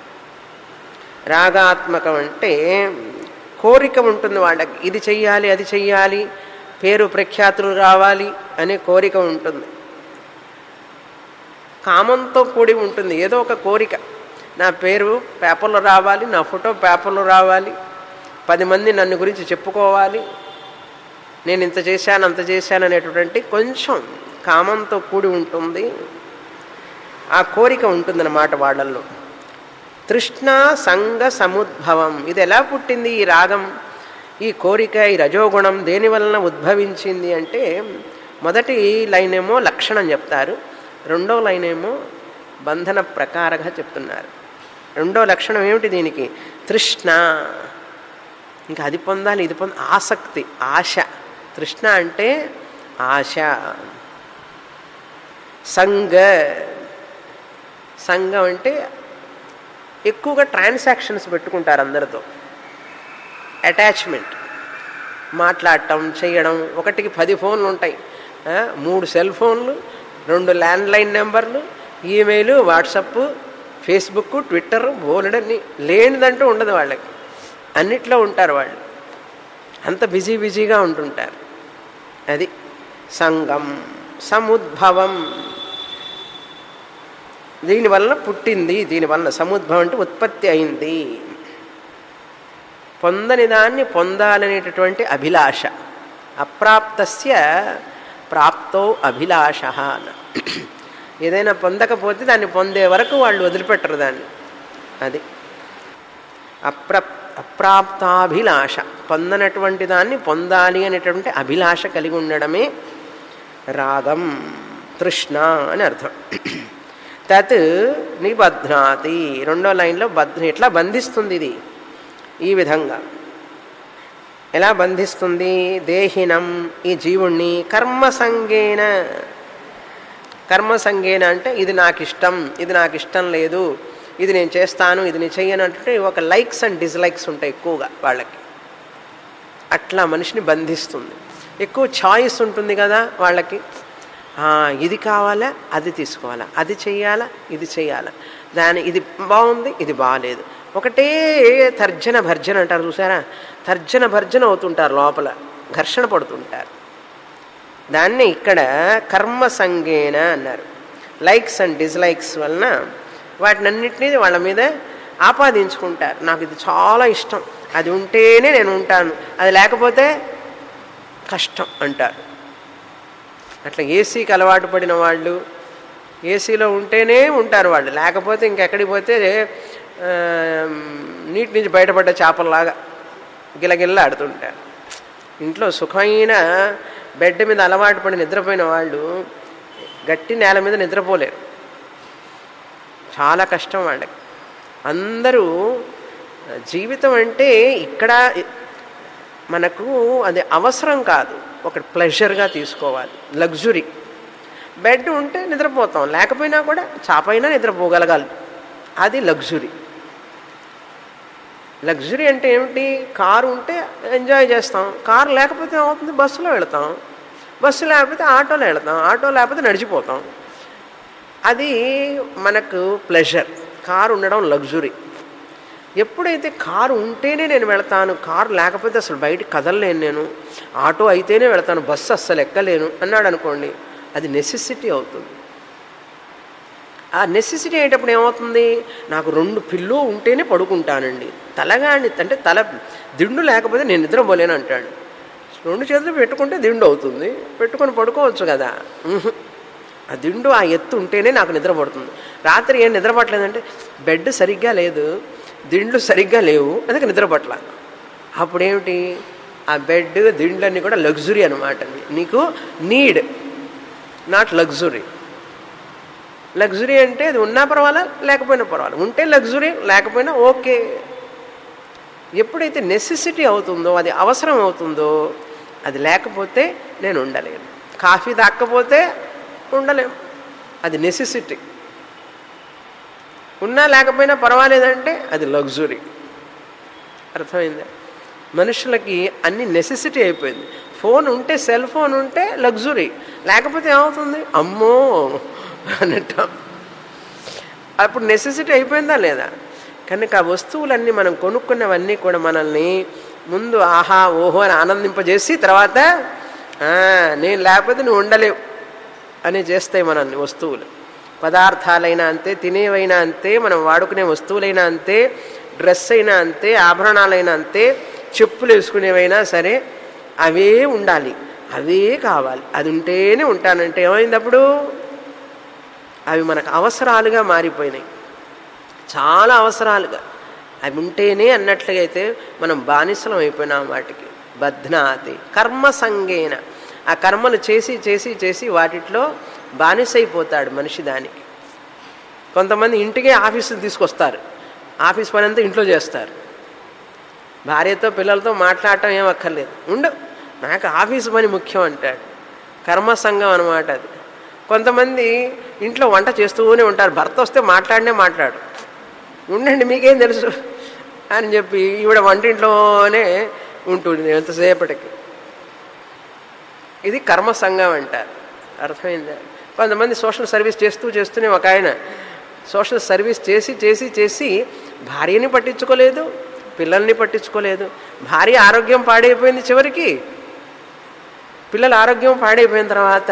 రాగాత్మకం అంటే కోరిక ఉంటుంది వాళ్ళకి, ఇది చెయ్యాలి అది చెయ్యాలి, పేరు ప్రఖ్యాతులు రావాలి అనే కోరిక ఉంటుంది. కామంతో కూడి ఉంటుంది, ఏదో ఒక కోరిక. నా పేరు పేపర్లో రావాలి, నా ఫోటో పేపర్లో రావాలి, పది మంది నన్ను గురించి చెప్పుకోవాలి, నేను ఇంత చేశాను అంత చేశాను అనేటువంటి కొంచెం కామంతో కూడి ఉంటుంది. ఆ కోరిక ఉంటుందన్నమాట వాళ్ళల్లో. తృష్ణ సంగ సముద్భవం. ఇది ఎలా పుట్టింది ఈ రాగం, ఈ కోరిక, ఈ రజోగుణం దేని వలన ఉద్భవించింది అంటే, మొదటి లైన్ ఏమో లక్షణం చెప్తారు, రెండో లైన్ ఏమో బంధన ప్రకారంగా చెప్తున్నారు. రెండో లక్షణం ఏమిటి దీనికి? తృష్ణ. ఇంకా అది పొందాలి ఇది పొందాలి, ఆసక్తి, ఆశ. తృష్ణ అంటే ఆశ. సంగ, సంఘం అంటే ఎక్కువగా ట్రాన్సాక్షన్స్ పెట్టుకుంటారు అందరితో, అటాచ్మెంట్, మాట్లాడటం చేయడం. ఒకటికి పది ఫోన్లు ఉంటాయి, మూడు సెల్ ఫోన్లు, రెండు ల్యాండ్లైన్ నెంబర్లు, ఈమెయిల్, వాట్సప్, ఫేస్బుక్, ట్విట్టర్, బోలెడన్ని. లేనిదంటూ ఉండదు వాళ్ళకి, అన్నిట్లో ఉంటారు వాళ్ళు, అంత బిజీ బిజీగా ఉంటుంటారు. అది సంగం. సముద్భవం, దీనివల్ల పుట్టింది, దీనివల్ల సముద్భవం అంటే ఉత్పత్తి అయింది. పొందని దాన్ని పొందాలనేటటువంటి అభిలాష. అప్రాప్తస్య ప్రాప్తో అభిలాష. ఏదైనా పొందకపోతే దాన్ని పొందే వరకు వాళ్ళు వదిలిపెట్టరు దాన్ని. అది అప్ర అప్రాప్తాభిలాష, పొందనటువంటి దాన్ని పొందాలి అనేటువంటి అభిలాష కలిగి ఉండడమే రాగం, తృష్ణ అని అర్థం. తత్ నిబధ్నాతి, రెండో లైన్లో బద్ ఎట్లా బంధిస్తుంది ఇది, ఈ విధంగా ఎలా బంధిస్తుంది? దేహినం, ఈ జీవుణ్ణి, కర్మసంగేన, కర్మసంగేన అంటే ఇది నాకు ఇష్టం, ఇది నాకు ఇష్టం లేదు, ఇది నేను చేస్తాను, ఇది నేను చెయ్యను అంటే ఒక లైక్స్ అండ్ డిస్లైక్స్ ఉంటాయి ఎక్కువగా వాళ్ళకి. అట్లా మనిషిని బంధిస్తుంది. ఎక్కువ చాయిస్ ఉంటుంది కదా వాళ్ళకి, ఇది కావాలా అది తీసుకోవాలా, అది చెయ్యాలా ఇది చెయ్యాలా, దాని ఇది బాగుంది ఇది బాగాలేదు, ఒకటే తర్జన భర్జన అంటారు చూసారా, తర్జన భర్జన అవుతుంటారు, లోపల ఘర్షణ పడుతుంటారు. దాన్ని ఇక్కడ కర్మ సంగేన అన్నారు. లైక్స్ అండ్ డిస్లైక్స్ వలన వాటినన్నింటినీ వాళ్ళ మీద ఆపాదించుకుంటారు. నాకు ఇది చాలా ఇష్టం, అది ఉంటేనే నేను ఉంటాను, అది లేకపోతే కష్టం అంటారు. అట్లా ఏసీకి అలవాటు పడిన వాళ్ళు ఏసీలో ఉంటేనే ఉంటారు వాళ్ళు, లేకపోతే ఇంకెక్కడికి పోతే నీటి నుంచి బయటపడ్డ చేపల్లాగా గిలగిల్ల ఆడుతుంటారు. ఇంట్లో సుఖమైన బెడ్ మీద అలవాటు పడి నిద్రపోయిన వాళ్ళు గట్టి నేల మీద నిద్రపోలేరు, చాలా కష్టం వాళ్ళకి. అందరూ జీవితం అంటే ఇక్కడ మనకు అది అవసరం కాదు, ఒక ప్లెజర్గా తీసుకోవాలి, లగ్జరీ. బెడ్ ఉంటే నిద్రపోతాం, లేకపోయినా కూడా చాపైనా నిద్రపోగలగాలి, అది లగ్జరీ. లగ్జరీ అంటే ఏమిటి? కారు ఉంటే ఎంజాయ్ చేస్తాం, కారు లేకపోతే ఏమవుతుంది? బస్సులో వెళతాం, బస్సు లేకపోతే ఆటోలో వెళతాం, ఆటో లేకపోతే నడిచిపోతాం. అది మనకు ప్లెజర్. కారు ఉండడం లగ్జరీ. ఎప్పుడైతే కారు ఉంటేనే నేను వెళతాను, కారు లేకపోతే అసలు బయటికి కదలలేను, నేను ఆటో అయితేనే వెళతాను, బస్సు అస్సలు ఎక్కలేను అన్నాడు అనుకోండి, అది నెసెసిటీ అవుతుంది. ఆ నెసెసిటీ అయ్యేటప్పుడు ఏమవుతుంది? నాకు రెండు పిల్లో ఉంటేనే పడుకుంటానండి, తలగాని అంటే తల దిండు లేకపోతే నేను నిద్రపోలేను అంటాడు. రెండు చేతులు పెట్టుకుంటే దిండు అవుతుంది, పెట్టుకొని పడుకోవచ్చు కదా. ఆ దిండు ఆ ఎత్తు ఉంటేనే నాకు నిద్ర పడుతుంది. రాత్రి ఏం నిద్ర పట్టలేదంటే బెడ్ సరిగ్గా లేదు, దిండ్లు సరిగ్గా లేవు, అందుకే నిద్ర పట్టల. అప్పుడేమిటి? ఆ బెడ్ దిండ్లన్నీ కూడా లగ్జరీ అనమాట. నీకు నీడ్, నాట్ లగ్జరీ. లగ్జరీ అంటే అది ఉన్నా పర్వాలా లేకపోయినా పర్వాలేదు, ఉంటే లగ్జరీ లేకపోయినా ఓకే. ఎప్పుడైతే నెసెసిటీ అవుతుందో, అది అవసరం అవుతుందో, అది లేకపోతే నేను ఉండలేను. కాఫీ తాక్కపోతే ఉండలేము, అది నెసెసిటీ. ఉన్నా లేకపోయినా పర్వాలేదంటే అది లగ్జరీ. అర్థమైందా? మనుషులకి అన్ని నెసెసిటీ అయిపోయింది. ఫోన్ ఉంటే, సెల్ ఫోన్ ఉంటే లగ్జరీ, లేకపోతే ఏమవుతుంది? అమ్మో అన్నట్టు. అప్పుడు నెసెసిటీ అయిపోయిందా లేదా? కనుక ఆ వస్తువులన్నీ మనం కొనుక్కున్నవన్నీ కూడా మనల్ని ముందు ఆహా ఓహో అని ఆనందింపజేసి తర్వాత నేను లేకపోతే నువ్వు ఉండలేవు అని చేస్తాయి మనల్ని వస్తువులు. పదార్థాలైనా అంతే, తినేవైనా అంతే, మనం వాడుకునే వస్తువులైనా అంతే, డ్రెస్ అయినా అంతే, ఆభరణాలైనా అంతే, చెప్పులు వేసుకునేవైనా సరే అవే ఉండాలి, అవే కావాలి, అది ఉంటేనే ఉంటానంటే ఏమైంది? అప్పుడు అవి మనకు అవసరాలుగా మారిపోయినాయి, చాలా అవసరాలుగా. అవి ఉంటేనే అన్నట్లుగా అయితే మనం బానిసలం అయిపోయినాం వాటికి. బధ్నాతి కర్మ సంగేన, ఆ కర్మలు చేసి చేసి చేసి వాటిట్లో బానిసైపోతాడు మనిషి. దానికి కొంతమంది ఇంటికే ఆఫీసు తీసుకొస్తారు, ఆఫీస్ పని అంతా ఇంట్లో చేస్తారు. భార్యతో పిల్లలతో మాట్లాడటం ఏం అక్కర్లేదు, ఉండు నాకు ఆఫీసు పని ముఖ్యం అంటాడు. కర్మ సంఘం అనమాట అది. కొంతమంది ఇంట్లో వంట చేస్తూనే ఉంటారు, భర్త వస్తే మాట్లాడినే మాట్లాడు, ఉండండి మీకేం తెలుసు అని చెప్పి ఈవిడ వంటింట్లోనే ఉంటుంది ఎంతసేపటికి. ఇది కర్మ సంఘం అంటారు. అర్థమైందా? కొంతమంది సోషల్ సర్వీస్ చేస్తూ చేస్తూనే, ఒక ఆయన సోషల్ సర్వీస్ చేసి చేసి చేసి భార్యని పట్టించుకోలేదు, పిల్లల్ని పట్టించుకోలేదు. భార్య ఆరోగ్యం పాడైపోయింది, చివరికి పిల్లల ఆరోగ్యం పాడైపోయిన తర్వాత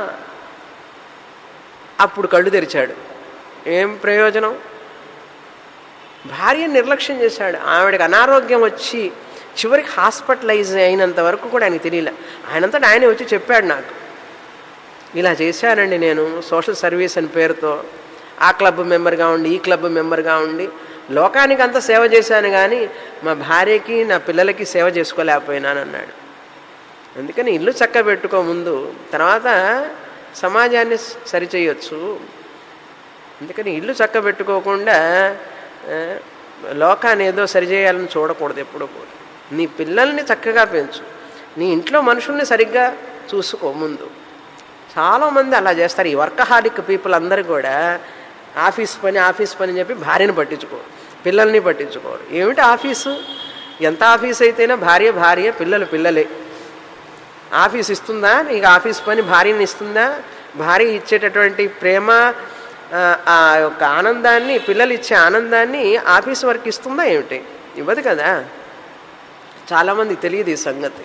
అప్పుడు కళ్ళు తెరిచాడు. ఏం ప్రయోజనం? భార్యను నిర్లక్ష్యం చేశాడు. ఆవిడకి అనారోగ్యం వచ్చి చివరికి హాస్పిటలైజ్ అయినంత వరకు కూడా ఆయనకు తెలియలే. ఆయనంతటా ఆయనే వచ్చి చెప్పాడు, నాకు ఇలా చేశానండి నేను సోషల్ సర్వీస్ అని పేరుతో, ఆ క్లబ్ మెంబర్గా ఉండి ఈ క్లబ్ మెంబర్గా ఉండి లోకానికి అంత సేవ చేశాను కానీ మా భార్యకి నా పిల్లలకి సేవ చేసుకోలేకపోయినాను అన్నాడు. అందుకని ఇల్లు చక్క పెట్టుకో ముందు, తర్వాత సమాజాన్ని సరిచేయొచ్చు. అందుకని ఇల్లు చక్క పెట్టుకోకుండా లోకాన్ని ఏదో సరిచేయాలని చూడకూడదు ఎప్పుడూ కూడా. నీ పిల్లల్ని చక్కగా పెంచు, నీ ఇంట్లో మనుషుల్ని సరిగ్గా చూసుకో ముందు. చాలామంది అలా చేస్తారు. ఈ వర్కహాలిక్ పీపుల్ అందరూ కూడా ఆఫీస్ పని ఆఫీస్ పని అని చెప్పి భార్యను పట్టించుకోరు, పిల్లల్ని పట్టించుకోరు. ఏమిటి ఆఫీసు? ఎంత ఆఫీస్ అయితేనా భార్య భార్య, పిల్లలు పిల్లలే. ఆఫీస్ ఇస్తుందా నీకు? ఆఫీస్ పని భార్యని ఇస్తుందా? భార్య ఇచ్చేటటువంటి ప్రేమ, ఆ యొక్క ఆనందాన్ని, పిల్లలు ఇచ్చే ఆనందాన్ని ఆఫీస్ వర్క్ ఇస్తుందా ఏమిటి? ఇవ్వదు కదా. చాలామందికి తెలియదు ఈ సంగతి.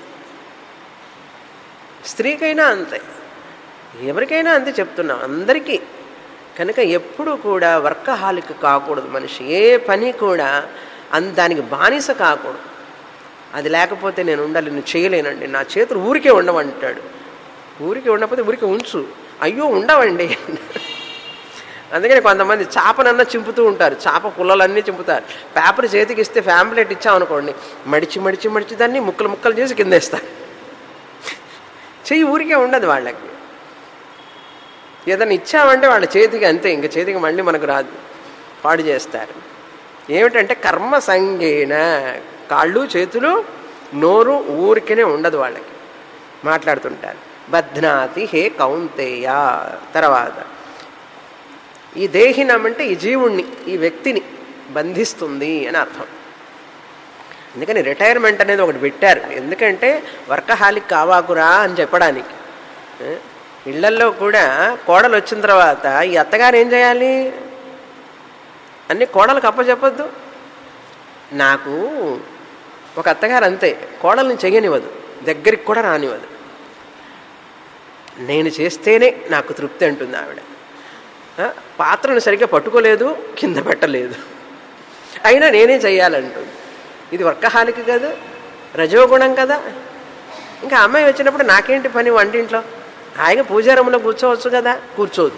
స్త్రీకైనా అంతే, ఎవరికైనా అంతే చెప్తున్నాం, అందరికీ. కనుక ఎప్పుడు కూడా వర్కహాలిక్ కాకూడదు మనిషి. ఏ పని కూడా అన్ దానికి బానిస కాకూడదు. అది లేకపోతే నేను ఉండాలి, నేను చేయలేనండి, నా చేతులు ఊరికే ఉండమంటాడు. ఊరికే ఉండకపోతే ఊరికే ఉంచు. అయ్యో ఉండవండి. అందుకని కొంతమంది చేపనన్నా చింపుతూ ఉంటారు, చేప పుల్లలన్నీ చింపుతారు. పేపర్ చేతికి ఇస్తే ఫ్యాంప్లెట్ ఇచ్చామనుకోండి, మడిచి మడిచి మడిచి దాన్ని ముక్కలు ముక్కలు చేసి కిందేస్తారు. చెయ్యి ఊరికే ఉండదు వాళ్ళకి. ఏదైనా ఇచ్చామంటే వాళ్ళ చేతికి అంతే, ఇంక చేతికి మళ్ళీ మనకు రాదు, పాడు చేస్తారు. ఏమిటంటే కర్మ సంగేణ, కాళ్ళు చేతులు నోరు ఊరికనే ఉండదు వాళ్ళకి, మాట్లాడుతుంటారు. బధ్నాతి హే కౌంతేయ. తర్వాత ఈ దేహినం అంటే ఈ జీవుణ్ణి, ఈ వ్యక్తిని బంధిస్తుంది అని అర్థం. అందుకని రిటైర్మెంట్ అనేది ఒకటి పెట్టారు. ఎందుకంటే వర్కహాలిక్ కావాకురా అని చెప్పడానికి. ఇళ్లల్లో కూడా కోడలు వచ్చిన తర్వాత ఈ అత్తగారు ఏం చేయాలి? అన్ని కోడలకు అప్పచెప్పొద్దు. నాకు ఒక అత్తగారు అంతే, కోడల్ని చెయ్యనివ్వదు, దగ్గరికి కూడా రానివ్వదు. నేను చేస్తేనే నాకు తృప్తి అంటుంది ఆవిడ. పాత్రను సరిగ్గా పట్టుకోలేదు, కింద పెట్టలేదు, అయినా నేనే చెయ్యాలంటుంది. ఇది వర్కహాలిక్ కదా, రజోగుణం కదా. ఇంకా అమ్మాయి వచ్చినప్పుడు నాకేంటి పని వంటింట్లో, హాయిగా పూజారంలో కూర్చోవచ్చు కదా, కూర్చోదు.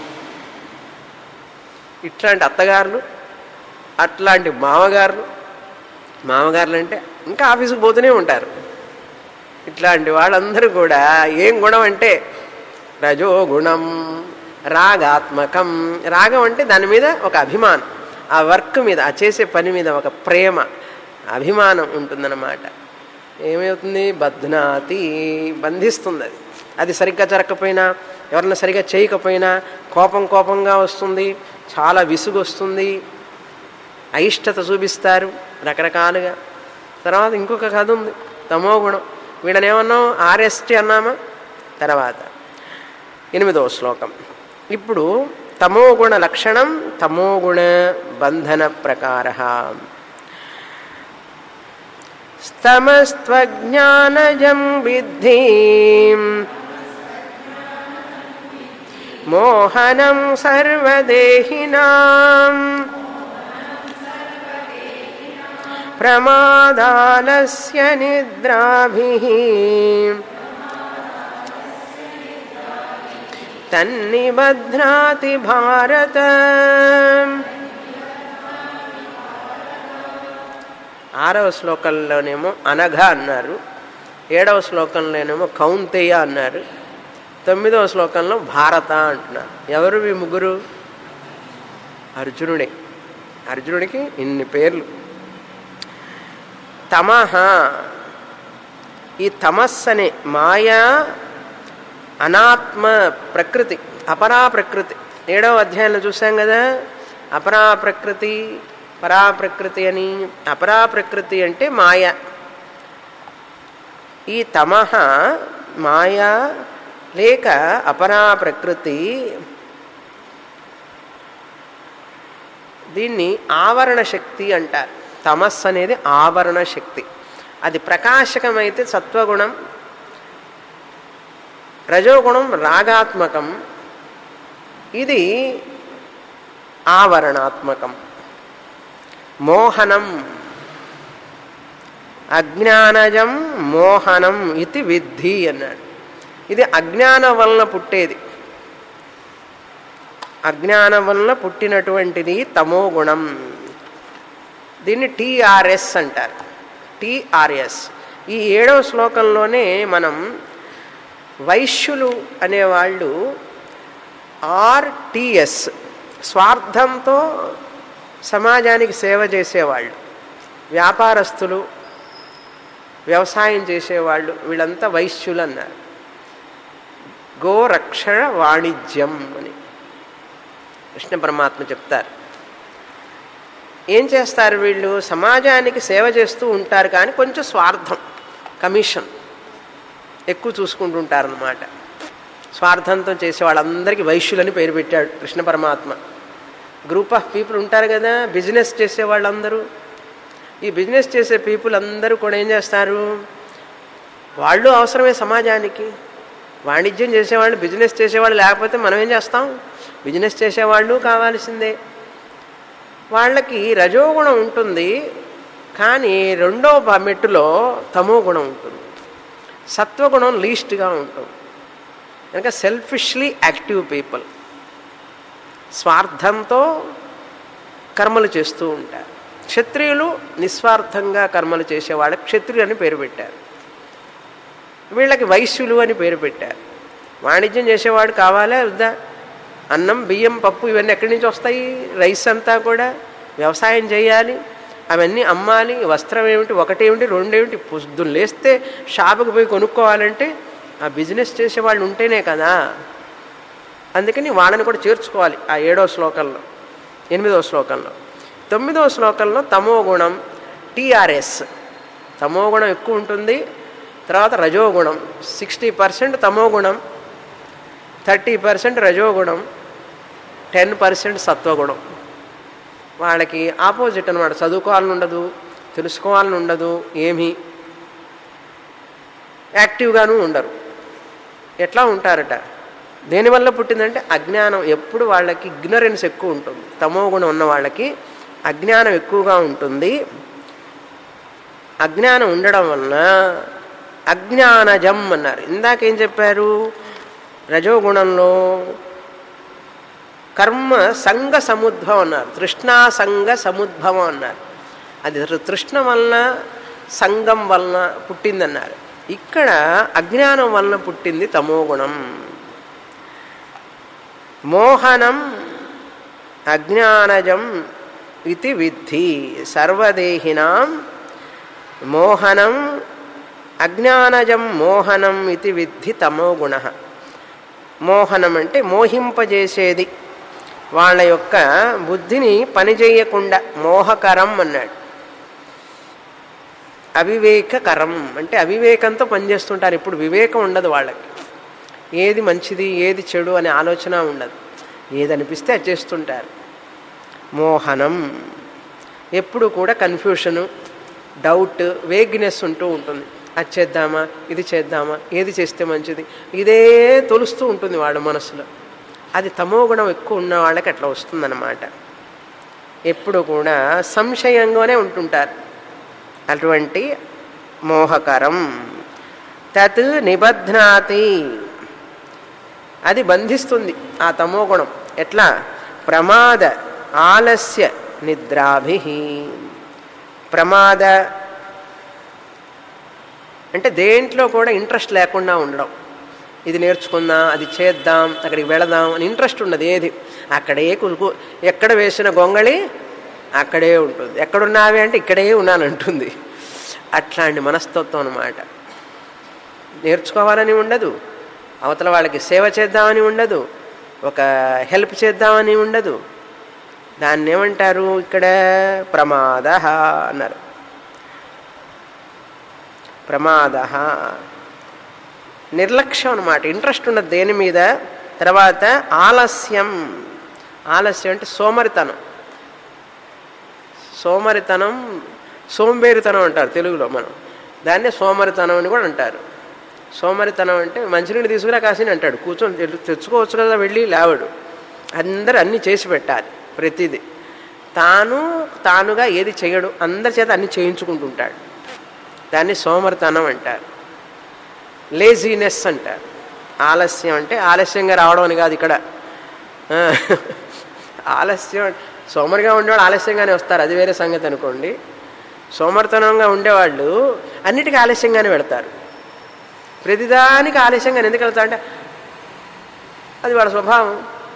ఇట్లాంటి అత్తగారులు, అట్లాంటి మామగారులు, మామగారులు అంటే ఇంకా ఆఫీసుకు పోతూనే ఉంటారు. ఇట్లాంటి వాళ్ళందరూ కూడా ఏం గుణం అంటే రజోగుణం, రాగాత్మకం. రాగం అంటే దాని మీద ఒక అభిమానం, ఆ వర్క్ మీద, ఆ చేసే పని మీద ఒక ప్రేమ, అభిమానం ఉంటుందన్నమాట. ఏమవుతుంది? బధ్నాతి, బంధిస్తుంది. అది అది సరిగ్గా జరగకపోయినా, ఎవరన్నా సరిగ్గా చేయకపోయినా కోపం కోపంగా వస్తుంది, చాలా విసుగు వస్తుంది, అయిష్టత చూపిస్తారు రకరకాలుగా. తర్వాత ఇంకొక కథ ఉంది, తమో గుణం. వీళ్ళనేమన్నాం? ఆర్ఎస్టీ అన్నామా. తర్వాత ఎనిమిదవ శ్లోకం. ఇప్పుడు తమోగుణ లక్షణం, తమోగుణ బంధన ప్రకార. స్తమస్త్వజ్ఞానజం విద్ధి మోహనం సర్వదేహినాం ప్రమాదాలస్య నిద్రాభిః తన్నిబధ్నాతి భారత. ఆరవ శ్లోకంలోనేమో అనఘ అన్నారు, ఏడవ శ్లోకంలోనేమో కౌంతేయ అన్నారు, తొమ్మిదవ శ్లోకంలో భారత అంటున్నారు. ఎవరు ఈ ముగ్గురు? అర్జునుడే. అర్జునుడికి ఇన్ని పేర్లు. తమహ, ఈ తమస్సు అనే మాయా అనాత్మ ప్రకృతి, అపరా ప్రకృతి. ఏడవ అధ్యాయంలో చూసాం కదా, అపరా ప్రకృతి పరా ప్రకృతి అని. అపరా ప్రకృతి అంటే మాయ. ఈ తమహ మాయా లేక అపరా ప్రకృతి, దీన్ని ఆవరణ శక్తి అంటారు. తమస్సు అనేది ఆవరణ శక్తి. అది ప్రకాశకమైతే సత్వగుణం, రజోగుణం రాగాత్మకం, ఇది ఆవరణాత్మకం. మోహనం, అజ్ఞానజం మోహనం ఇది విద్ధి అన్నాడు. ఇది అజ్ఞానం వలన పుట్టేది, అజ్ఞానం వలన పుట్టినటువంటిది తమో గుణం. దీన్ని టీఆర్ఎస్ అంటారు. టీఆర్ఎస్. ఈ ఏడవ శ్లోకంలోనే మనం వైశ్యులు అనేవాళ్ళు ఆర్టీఎస్, స్వార్థంతో సమాజానికి సేవ చేసేవాళ్ళు, వ్యాపారస్తులు, వ్యవసాయం చేసేవాళ్ళు, వీళ్ళంతా వైశ్యులు అన్నారు. గోరక్షణ వాణిజ్యం అని కృష్ణ పరమాత్మ చెప్తారు. ఏం చేస్తారు వీళ్ళు? సమాజానికి సేవ చేస్తూ ఉంటారు, కానీ కొంచెం స్వార్థం, కమిషన్ ఎక్కువ చూసుకుంటుంటారన్నమాట. స్వార్థంతో చేసే వాళ్ళందరికీ వైశ్యులని పేరు పెట్టాడు కృష్ణ పరమాత్మ. గ్రూప్ ఆఫ్ పీపుల్ ఉంటారు కదా, బిజినెస్ చేసే వాళ్ళందరూ. ఈ బిజినెస్ చేసే పీపుల్ అందరూ కూడా ఏం చేస్తారు? వాళ్ళు అవసరమే సమాజానికి. వాణిజ్యం చేసేవాళ్ళు, బిజినెస్ చేసేవాళ్ళు లేకపోతే మనం ఏం చేస్తాం? బిజినెస్ చేసేవాళ్ళు కావాల్సిందే. వాళ్ళకి రజోగుణం ఉంటుంది, కానీ రెండో మెట్టులో తమో గుణం ఉంటుంది. సత్వగుణం లీస్ట్గా ఉంటుంది. కనుక సెల్ఫిష్లీ యాక్టివ్ పీపుల్, స్వార్థంతో కర్మలు చేస్తూ ఉంటారు. క్షత్రియులు నిస్వార్థంగా కర్మలు చేసేవాళ్ళకి క్షత్రియులు అని పేరు పెట్టారు. వీళ్ళకి వైశ్యులు అని పేరు పెట్టారు. వాణిజ్యం చేసేవాడు కావాలా వద్దా? అన్నం, బియ్యం, పప్పు ఇవన్నీ ఎక్కడి నుంచి వస్తాయి? రైస్ అంతా కూడా వ్యవసాయం చేయాలి, అవన్నీ అమ్మాలి. వస్త్రం ఏమిటి, ఒకటేమిటి, రెండేమిటి, పొద్దున్న లేస్తే షాపుకి పోయి కొనుక్కోవాలంటే ఆ బిజినెస్ చేసేవాళ్ళు ఉంటేనే కదా. అందుకని వాళ్ళని కూడా చేర్చుకోవాలి ఆ ఏడవ శ్లోకంలో, ఎనిమిదవ శ్లోకంలో. తొమ్మిదవ శ్లోకంలో తమో గుణం, టీఆర్ఎస్. తమో గుణం ఎక్కువ ఉంటుంది. తర్వాత రజోగుణం, సిక్స్టీ పర్సెంట్ తమో గుణం, థర్టీ పర్సెంట్ రజోగుణం, టెన్ పర్సెంట్ సత్వగుణం. వాళ్ళకి ఆపోజిట్ అనమాట. చదువుకోవాలని ఉండదు, తెలుసుకోవాలని ఉండదు, ఏమీ యాక్టివ్గానూ ఉండరు. ఎట్లా ఉంటారట? దేనివల్ల పుట్టిందంటే అజ్ఞానం. ఎప్పుడు వాళ్ళకి ఇగ్నరెన్స్ ఎక్కువ ఉంటుంది. తమో గుణం ఉన్న వాళ్ళకి అజ్ఞానం ఎక్కువగా ఉంటుంది. అజ్ఞానం ఉండడం వలన అజ్ఞానజం అన్నారు. ఇందాకేం చెప్పారు? రజోగుణంలో కర్మ సంగ సముద్భవం అన్నారు, తృష్ణా సంగ సముద్భవం అన్నారు. అది తృష్ణ వలన, సంగం వలన పుట్టిందన్నారు. ఇక్కడ అజ్ఞానం వలన పుట్టింది తమోగుణం. మోహనం అజ్ఞానజం ఇది విద్ధి. సర్వదేహినాం మోహనం అజ్ఞానజం మోహనం ఇది విద్ధి తమోగుణ. మోహనం అంటే మోహింపజేసేది, వాళ్ళ యొక్క బుద్ధిని పనిచేయకుండా. మోహకరం అన్నాడు. అవివేకకరం అంటే అవివేకంతో పనిచేస్తుంటారు. ఇప్పుడు వివేకం ఉండదు వాళ్ళకి. ఏది మంచిది, ఏది చెడు అనే ఆలోచన ఉండదు. ఏది అనిపిస్తే అది చేస్తుంటారు. మోహనం ఎప్పుడు కూడా కన్ఫ్యూషను, డౌట్, వేగ్నెస్ ఉంటూ ఉంటుంది. అది చేద్దామా, ఇది చేద్దామా, ఏది చేస్తే మంచిది, ఇదే తొలుస్తూ ఉంటుంది వాళ్ళ మనసులో. అది తమో గుణం ఎక్కువ ఉన్న వాళ్ళకి అట్లా వస్తుందన్నమాట. ఎప్పుడు కూడా సంశయంగానే ఉంటుంటారు. అటువంటి మోహకరం. తత్ నిబధ్నాతి, అది బంధిస్తుంది ఆ తమో గుణం. ఎట్లా? ప్రమాద ఆలస్య నిద్రాభి. ప్రమాద అంటే దేంట్లో కూడా ఇంట్రెస్ట్ లేకుండా ఉండడం. ఇది నేర్చుకుందాం, అది చేద్దాం, అక్కడికి వెళదాం అని ఇంట్రెస్ట్ ఉండదు. ఏది అక్కడే కులుకు, ఎక్కడ వేసిన గొంగళి అక్కడే ఉంటుంది. ఎక్కడున్నావి అంటే ఇక్కడే ఉన్నానంటుంది. అట్లాంటి మనస్తత్వం అన్నమాట. నేర్చుకోవాలని ఉండదు, అవతల వాళ్ళకి సేవ చేద్దామని ఉండదు, ఒక హెల్ప్ చేద్దామని ఉండదు. దాన్ని ఏమంటారు ఇక్కడ? ప్రమాద అన్నారు. ప్రమాద నిర్లక్ష్యం అన్నమాట. ఇంట్రెస్ట్ ఉండదు దేని మీద. తర్వాత ఆలస్యం. ఆలస్యం అంటే సోమరితనం. సోమరితనం, సోంబేరితనం అంటారు తెలుగులో. మనం దాన్నే సోమరితనం అని కూడా అంటారు. సోమరితనం అంటే మంచినీళ్ళు తీసుకురా కాసిని అంటాడు. కూర్చొని తెచ్చుకోవచ్చు కదా, వెళ్ళి లేవడు. అందరూ అన్నీ చేసి పెట్టాలి. ప్రతిదీ తాను తానుగా ఏది చేయడు, అందరి చేత అన్నీ చేయించుకుంటుంటాడు. దాన్ని సోమరితనం అంటారు. లేజీనెస్ అంటారు. ఆలస్యం అంటే ఆలస్యంగా రావడం అని కాదు ఇక్కడ. ఆలస్యం సోమరిగా ఉండేవాళ్ళు ఆలస్యంగానే వస్తారు, అది వేరే సంగతి అనుకోండి. సోమర్తనంగా ఉండేవాళ్ళు అన్నిటికీ ఆలస్యంగానే వెళతారు. ప్రతిదానికి ఆలస్యంగానే ఎందుకు వెళ్తారంటే అది వాళ్ళ స్వభావం.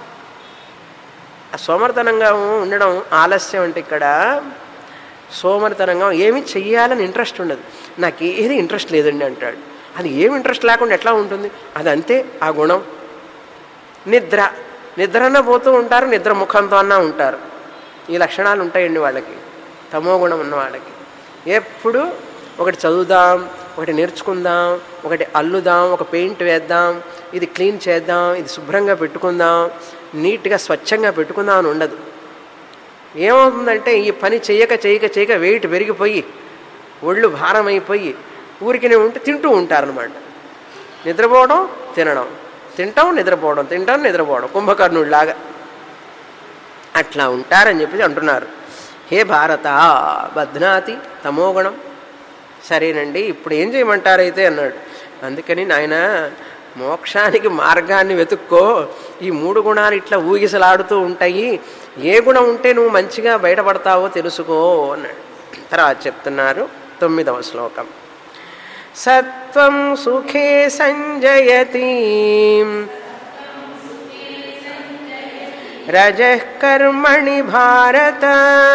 ఆ సోమర్తనంగా ఉండడం ఆలస్యం అంటే ఇక్కడ సోమరితనంగా ఏమి చెయ్యాలని ఇంట్రెస్ట్ ఉండదు. నాకు ఏది ఇంట్రెస్ట్ లేదండి అంటాడు. అది ఏమి ఇంట్రెస్ట్ లేకుండా ఎట్లా ఉంటుంది? అది అంతే ఆ గుణం. నిద్ర నిద్రన్న పోతూ ఉంటారు, నిద్ర ముఖంతో అన్నా ఉంటారు. ఈ లక్షణాలు ఉంటాయండి వాళ్ళకి, తమో గుణం ఉన్న వాళ్ళకి. ఎప్పుడు ఒకటి చదువుదాం, ఒకటి నేర్చుకుందాం, ఒకటి అల్లుదాం, ఒక పెయింట్ వేద్దాం, ఇది క్లీన్ చేద్దాం, ఇది శుభ్రంగా పెట్టుకుందాం, నీట్గా స్వచ్ఛంగా పెట్టుకుందాం అని ఉండదు. ఏమవుతుందంటే ఈ పని చేయక చేయక చేయక వెయిట్ పెరిగిపోయి ఒళ్ళు భారం అయిపోయి ఊరికినే ఉంటే తింటూ ఉంటారనమాట. నిద్రపోవడం తినడం, తింటాం నిద్రపోవడం, తింటాం నిద్రపోవడం, కుంభకర్ణుడిలాగా అట్లా ఉంటారని చెప్పి అంటున్నారు. హే భారత బధ్నాతి తమోగుణం. సరేనండి, ఇప్పుడు ఏం చేయమంటారైతే అన్నాడు. అందుకని నాయన మోక్షానికి మార్గాన్ని వెతుక్కో, ఈ మూడు గుణాలు ఇట్లా ఊగిసలాడుతూ ఉంటాయి, ఏ గుణం ఉంటే నువ్వు మంచిగా బయటపడతావో తెలుసుకో అన్నాడు. తర్వాత చెప్తున్నారు తొమ్మిదవ శ్లోకం. సత్వం సుఖే సంజయతి రజః కర్మణి భారత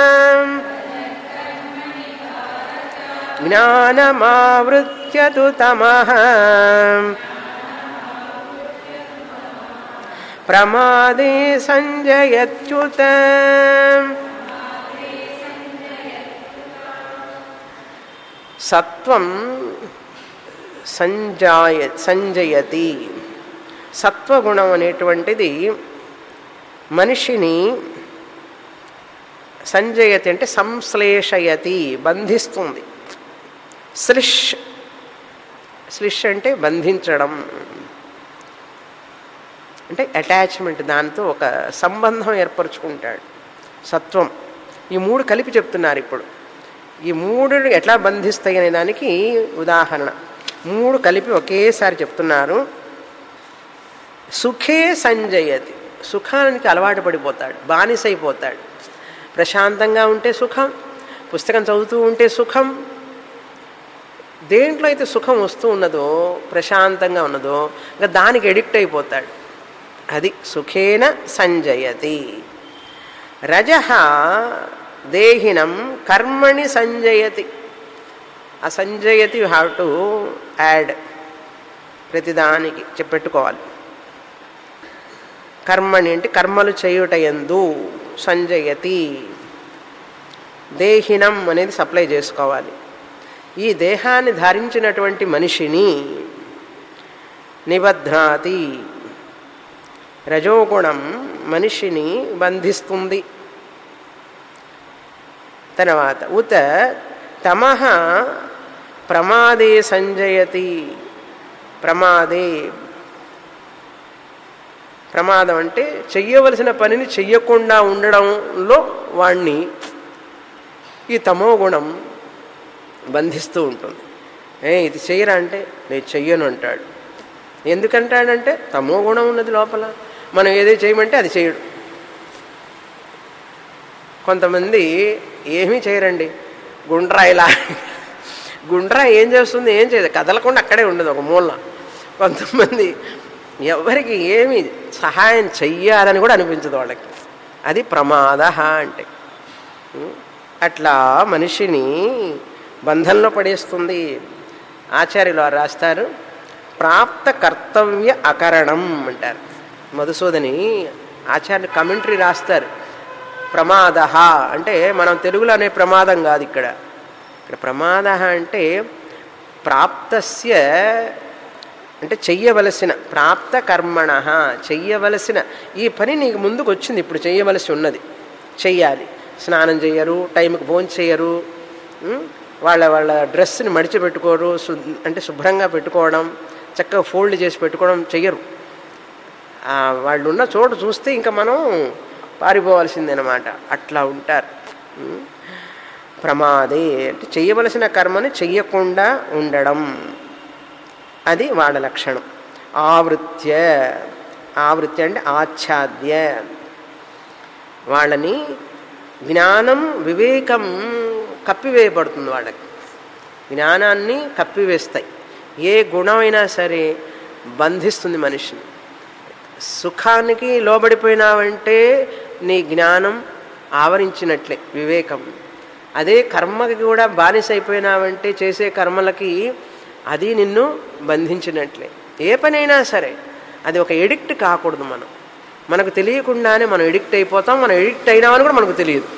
జ్ఞానమావృత్య తు తమః ప్రమాదే సంజయత్యుత. సత్వం సంజాయ సంజయతి. సత్వగుణం అనేటువంటిది మనిషిని సంజయతి అంటే సంశ్లేషయతి, బంధిస్తుంది. శ్లిష్ శ్లిష్ అంటే బంధించడం, అంటే అటాచ్మెంట్, దాంతో ఒక సంబంధం ఏర్పరచుకుంటాడు సత్వం. ఈ మూడు కలిపి చెప్తున్నారు ఇప్పుడు. ఈ మూడు ఎట్లా బంధిస్తాయి అనే దానికి ఉదాహరణ మూడు కలిపి ఒకేసారి చెప్తున్నారు. సుఖే సంజయతి, సుఖానికి అలవాటు పడిపోతాడు, బానిసైపోతాడు. ప్రశాంతంగా ఉంటే సుఖం, పుస్తకం చదువుతూ ఉంటే సుఖం. దేంట్లో అయితే సుఖం వస్తూ ఉన్నదో, ప్రశాంతంగా ఉన్నదో, ఇంకా దానికి ఎడిక్ట్ అయిపోతాడు. అది సుఖేన సంజయతి. రజః దేహినం కర్మణి సంజయతి. ఆ సంజయతి యూ హ్యావ్ టు యాడ్, ప్రతిదానికి చెప్పెట్టుకోవాలి. కర్మణి అంటే కర్మలు చేయుటయందు సంజయతి. దేహినం అనేది సప్లై చేసుకోవాలి. ఈ దేహాన్ని ధరించినటువంటి మనిషిని నిబధ్నాతి. రజోగుణం మనిషిని బంధిస్తుంది. తర్వాత ఉత తమః ప్రమాదే సంజయతి. ప్రమాదే, ప్రమాదం అంటే చెయ్యవలసిన పనిని చెయ్యకుండా ఉండడంలో వాణ్ణి ఈ తమో గుణం బంధిస్తూ ఉంటుంది. ఏ ఇది చెయ్యరా అంటే నేను చెయ్యను అంటాడు. ఎందుకంటాడంటే తమో గుణం ఉన్నది లోపల. మనం ఏదో చేయమంటే అది చేయడు. కొంతమంది ఏమీ చేయరండి, గుండ్రాయిలా. గుండ్రాయి ఏం చేస్తుంది? ఏం చేయదు, కదలకుండా అక్కడే ఉండదు ఒక మూల. కొంతమంది ఎవరికి ఏమి సహాయం చెయ్యాలని కూడా అనిపించదు వాళ్ళకి. అది ప్రమాద అంటే. అట్లా మనిషిని బంధంలో పడేస్తుంది. ఆచార్యులు వారు రాస్తారు, ప్రాప్త కర్తవ్య అకరణం అంటారు. మధుసూదని ఆచార్యులు కమెంటరీ రాస్తారు. ప్రమాద అంటే మనం తెలుగులో అనే ప్రమాదం కాదు ఇక్కడ. ఇక్కడ ప్రమాద అంటే ప్రాప్తస్య అంటే చెయ్యవలసిన, ప్రాప్త కర్మణ చెయ్యవలసిన ఈ పని నీకు ముందుకు వచ్చింది, ఇప్పుడు చెయ్యవలసి ఉన్నది, చెయ్యాలి. స్నానం చేయరు, టైంకి భోజనం చేయరు, వాళ్ళ వాళ్ళ డ్రెస్ని మడిచిపెట్టుకోరు, అంటే శుభ్రంగా పెట్టుకోవడం, చక్కగా ఫోల్డ్ చేసి పెట్టుకోవడం చెయ్యరు. వాళ్ళు ఉన్న చోటు చూస్తే ఇంకా మనం పారిపోవాల్సిందనమాట. అట్లా ఉంటారు. ప్రమాదే అంటే చెయ్యవలసిన కర్మని చెయ్యకుండా ఉండడం, అది వాళ్ళ లక్షణం. ఆవృత్య, ఆవృత్య అంటే ఆచ్ఛాద్య, వాళ్ళని జ్ఞానం వివేకం కప్పివేయబడుతుంది వాళ్ళకి. జ్ఞానాన్ని కప్పివేస్తాయి. ఏ గుణమైనా సరే బంధిస్తుంది మనిషిని. సుఖానికి లోబడిపోయినావంటే నీ జ్ఞానం ఆవరించినట్లే వివేకం. అదే కర్మకి కూడా బానిస అయిపోయినావంటే చేసే కర్మలకి అది నిన్ను బంధించినట్లే. ఏ పనైనా సరే అది ఒక ఎడిక్ట్ కాకూడదు. మనం మనకు తెలియకుండానే మనం ఎడిక్ట్ అయిపోతాం. మనం ఎడిక్ట్ అయినామని కూడా మనకు తెలియదు.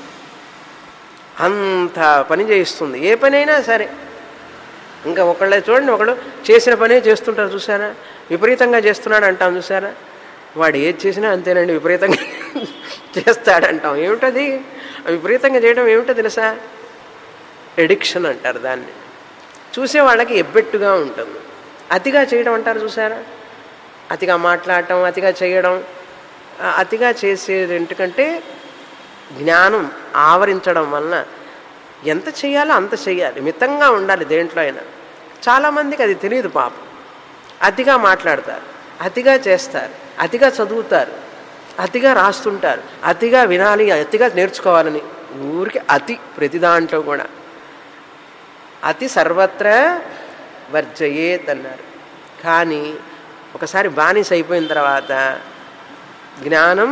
అంత పని చేయిస్తుంది ఏ పనైనా సరే. ఇంకా ఒకళ్ళే చూడండి, ఒకళ్ళు చేసిన పనే చేస్తుంటారు చూసారా, విపరీతంగా చేస్తున్నాడు అంటాం చూసారా. వాడు ఏది చేసినా అంతేనండి, విపరీతంగా చేస్తాడంటాం. ఏమిటది విపరీతంగా చేయడం ఏమిటో తెలుసా? ఎడిక్షన్ అంటారు దాన్ని. చూసే వాళ్ళకి ఎబ్బెట్టుగా ఉంటుంది. అతిగా చేయడం అంటారు చూసారా, అతిగా మాట్లాడటం, అతిగా చేయడం. అతిగా చేసేది ఎందుకంటే జ్ఞానం ఆవరించడం వలన ఎంత చేయాలో అంత చేయాలి, మితంగా ఉండాలి దేంట్లో అయినా. చాలామందికి అది తెలియదు పాపం. అతిగా మాట్లాడతారు, అతిగా చేస్తారు, అతిగా చదువుతారు, అతిగా రాస్తుంటారు, అతిగా వినాలి, అతిగా నేర్చుకోవాలని. ఊరికి అతి ప్రతి దాంట్లో కూడా. అతి సర్వత్రా వర్జయేత్ అన్నారు. కానీ ఒకసారి బానిస అయిపోయిన తర్వాత జ్ఞానం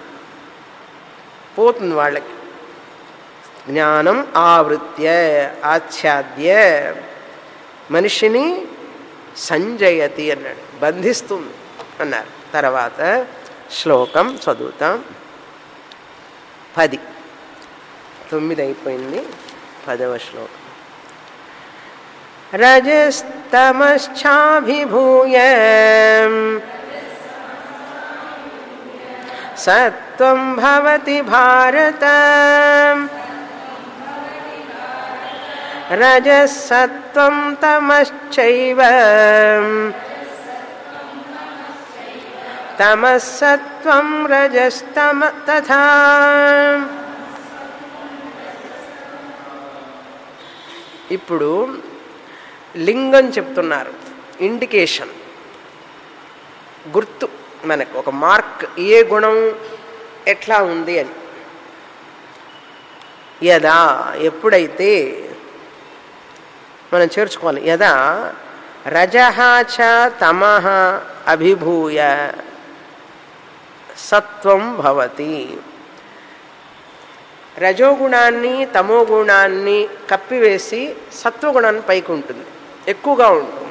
పోతుంది వాళ్ళకి. జ్ఞానం ఆవృత్య ఆచ్ఛాద్య మనిషిని సంజయతి అన్నాడు, బంధిస్తుంది అన్నారు. తర్వాత శ్లోకం చదువుతాం. పది తొమ్మిది అయిపోయింది, పదవ శ్లోకం. రజస్తమశ్చాభిభూయ సత్వం భవతి భారత రజసత్వం తమశ్చైవ తమస్సత్వం రజస్తమ తథా. ఇప్పుడు లింగం చెప్తున్నారు, ఇండికేషన్, గుర్తు, మనకు ఒక మార్క్ ఏ గుణం ఎట్లా ఉంది అని. యదా ఎప్పుడైతే మనం చేర్చుకోవాలి. యదా రజః చ తమః అభిభూయ సత్వం భవతి. రజోగుణాన్ని తమోగుణాన్ని కప్పివేసి సత్వగుణాన్ని పైకి ఉంటుంది, ఎక్కువగా ఉంటుంది.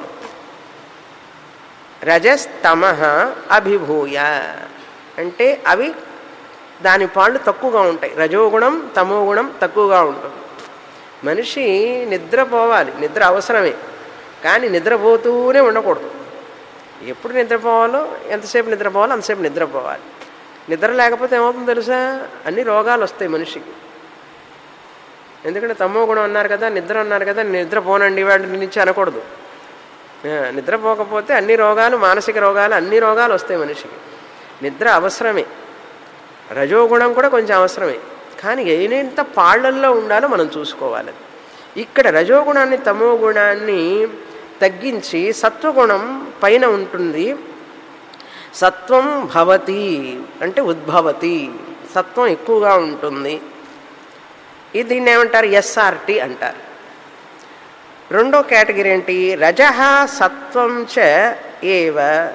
రజస్తమః అభిభూయ అంటే అవి దాని పాళ్ళు తక్కువగా ఉంటాయి. రజోగుణం తమోగుణం తక్కువగా ఉంటుంది. మనిషి నిద్రపోవాలి, నిద్ర అవసరమే, కానీ నిద్రపోతూనే ఉండకూడదు. ఎప్పుడు నిద్రపోవాలో, ఎంతసేపు నిద్రపోవాలో అంతసేపు నిద్రపోవాలి. నిద్ర లేకపోతే ఏమవుతుందో తెలుసా, అన్ని రోగాలు వస్తాయి మనిషికి. ఎందుకంటే తమో గుణం అన్నారు కదా, నిద్ర అన్నారు కదా, నిద్రపోనండి వాడి నుంచి అనకూడదు. నిద్రపోకపోతే అన్ని రోగాలు, మానసిక రోగాలు, అన్ని రోగాలు వస్తాయి మనిషికి. నిద్ర అవసరమే, రజోగుణం కూడా కొంచెం అవసరమే, కానీ ఏనేంత పాళ్లల్లో ఉండాలో మనం చూసుకోవాలి. ఇక్కడ రజోగుణాన్ని తమో గుణాన్ని తగ్గించి సత్వగుణం పైన ఉంటుంది. సత్వం భవతి అంటే ఉద్భవతి, సత్వం ఎక్కువగా ఉంటుంది. ఇది దీన్ని ఏమంటారు, ఎస్ఆర్టి అంటారు. రెండో కేటగిరీ ఏంటి, రజః సత్వం చ ఏవ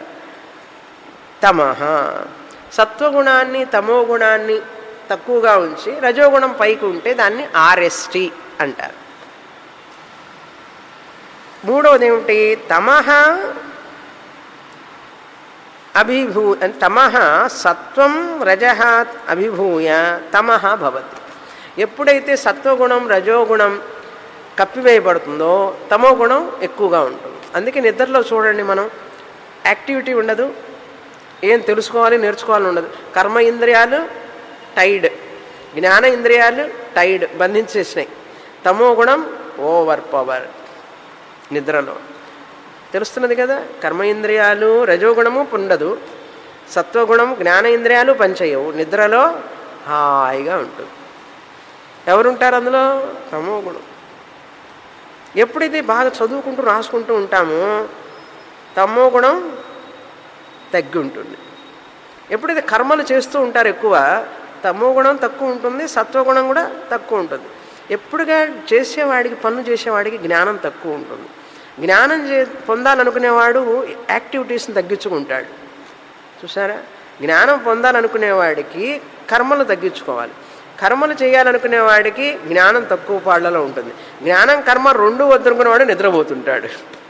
తమః. సత్వగుణాన్ని తమో గుణాన్ని తక్కువగా ఉంచి రజోగుణం పైకి ఉంటే దాన్ని ఆర్ఎస్టి అంటారు. మూడవది ఏమిటి, తమః అభిభూ తమః సత్వం రజః అభిభూయ తమః భవతి. ఎప్పుడైతే సత్వగుణం రజోగుణం కప్పివేయబడుతుందో తమో గుణం ఎక్కువగా ఉంటుంది. అందుకే నిద్రలో చూడండి, మనం యాక్టివిటీ ఉండదు, ఏం తెలుసుకోవాలి నేర్చుకోవాలి ఉండదు. కర్మ ఇంద్రియాలు టైడ్, జ్ఞాన ఇంద్రియాలు టైడ్, బంధించేసినాయి. తమో గుణం ఓవర్ పవర్ నిద్రలో తెలుస్తున్నది కదా. కర్మ ఇంద్రియాలు రజోగుణము ఉండదు, సత్వగుణం జ్ఞాన ఇంద్రియాలు పనిచేయవు, నిద్రలో హాయిగా ఉంటుంది. ఎవరుంటారు అందులో, తమో గుణం. ఎప్పుడైతే బాగా చదువుకుంటూ రాసుకుంటూ ఉంటామో తమో గుణం తగ్గి ఉంటుంది. ఎప్పుడైతే కర్మలు చేస్తూ ఉంటారు ఎక్కువ, తమో గుణం తక్కువ ఉంటుంది, సత్వగుణం కూడా తక్కువ ఉంటుంది. ఎప్పుడుగా చేసేవాడికి పన్ను చేసేవాడికి జ్ఞానం తక్కువ ఉంటుంది. జ్ఞానం చే పొందాలనుకునేవాడు యాక్టివిటీస్ని తగ్గించుకుంటాడు. చూసారా, జ్ఞానం పొందాలనుకునేవాడికి కర్మలు తగ్గించుకోవాలి. కర్మలు చేయాలనుకునేవాడికి జ్ఞానం తక్కువ పాళ్లలో ఉంటుంది. జ్ఞానం కర్మ రెండు వద్దనుకునేవాడు నిద్రపోతుంటాడు.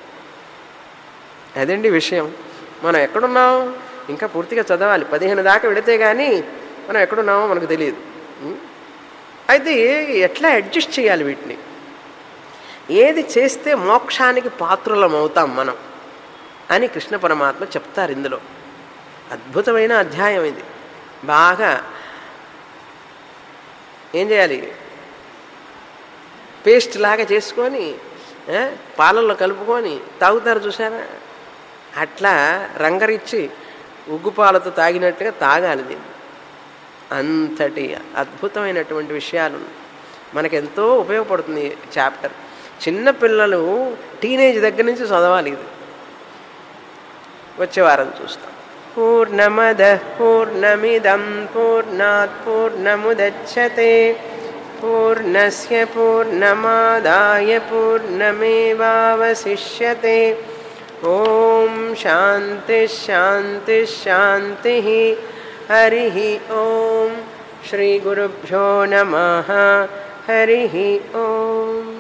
అదండి విషయం. మనం ఎక్కడున్నాం ఇంకా పూర్తిగా చదవాలి. పదిహేను దాకా వెళితే కానీ మనం ఎక్కడున్నామో మనకు తెలియదు. అయితే ఎట్లా అడ్జస్ట్ చేయాలి వీటిని? ఏది చేస్తే మోక్షానికి పాత్రులం అవుతాం మనం అని కృష్ణ పరమాత్మ చెప్తారు ఇందులో. అద్భుతమైన అధ్యాయం ఇది. బాగా ఏం చేయాలి, పేస్ట్ లాగా చేసుకొని పాలల్లో కలుపుకొని తాగుతారు చూసారా, అట్లా రంగరిచ్చి ఉగ్గుపాలతో తాగినట్టుగా తాగాలి దీన్ని. అంతటి అద్భుతమైనటువంటి విషయాలు మనకెంతో ఉపయోగపడుతుంది చాప్టర్. చిన్నపిల్లలు టీనేజ్ దగ్గర నుంచి చదవాలి ఇది. వచ్చే వారం చూస్తాం. పూర్ణమద పూర్ణమిదం పూర్ణాత్ పూర్ణముదచ్యతే పూర్ణస్య పూర్ణమాదాయ పూర్ణమేవావశిష్యతే. ఓం శాంతి శాంతి శాంతి. హరి ఓం. శ్రీ గురుభ్యో నమః. హరి ఓం.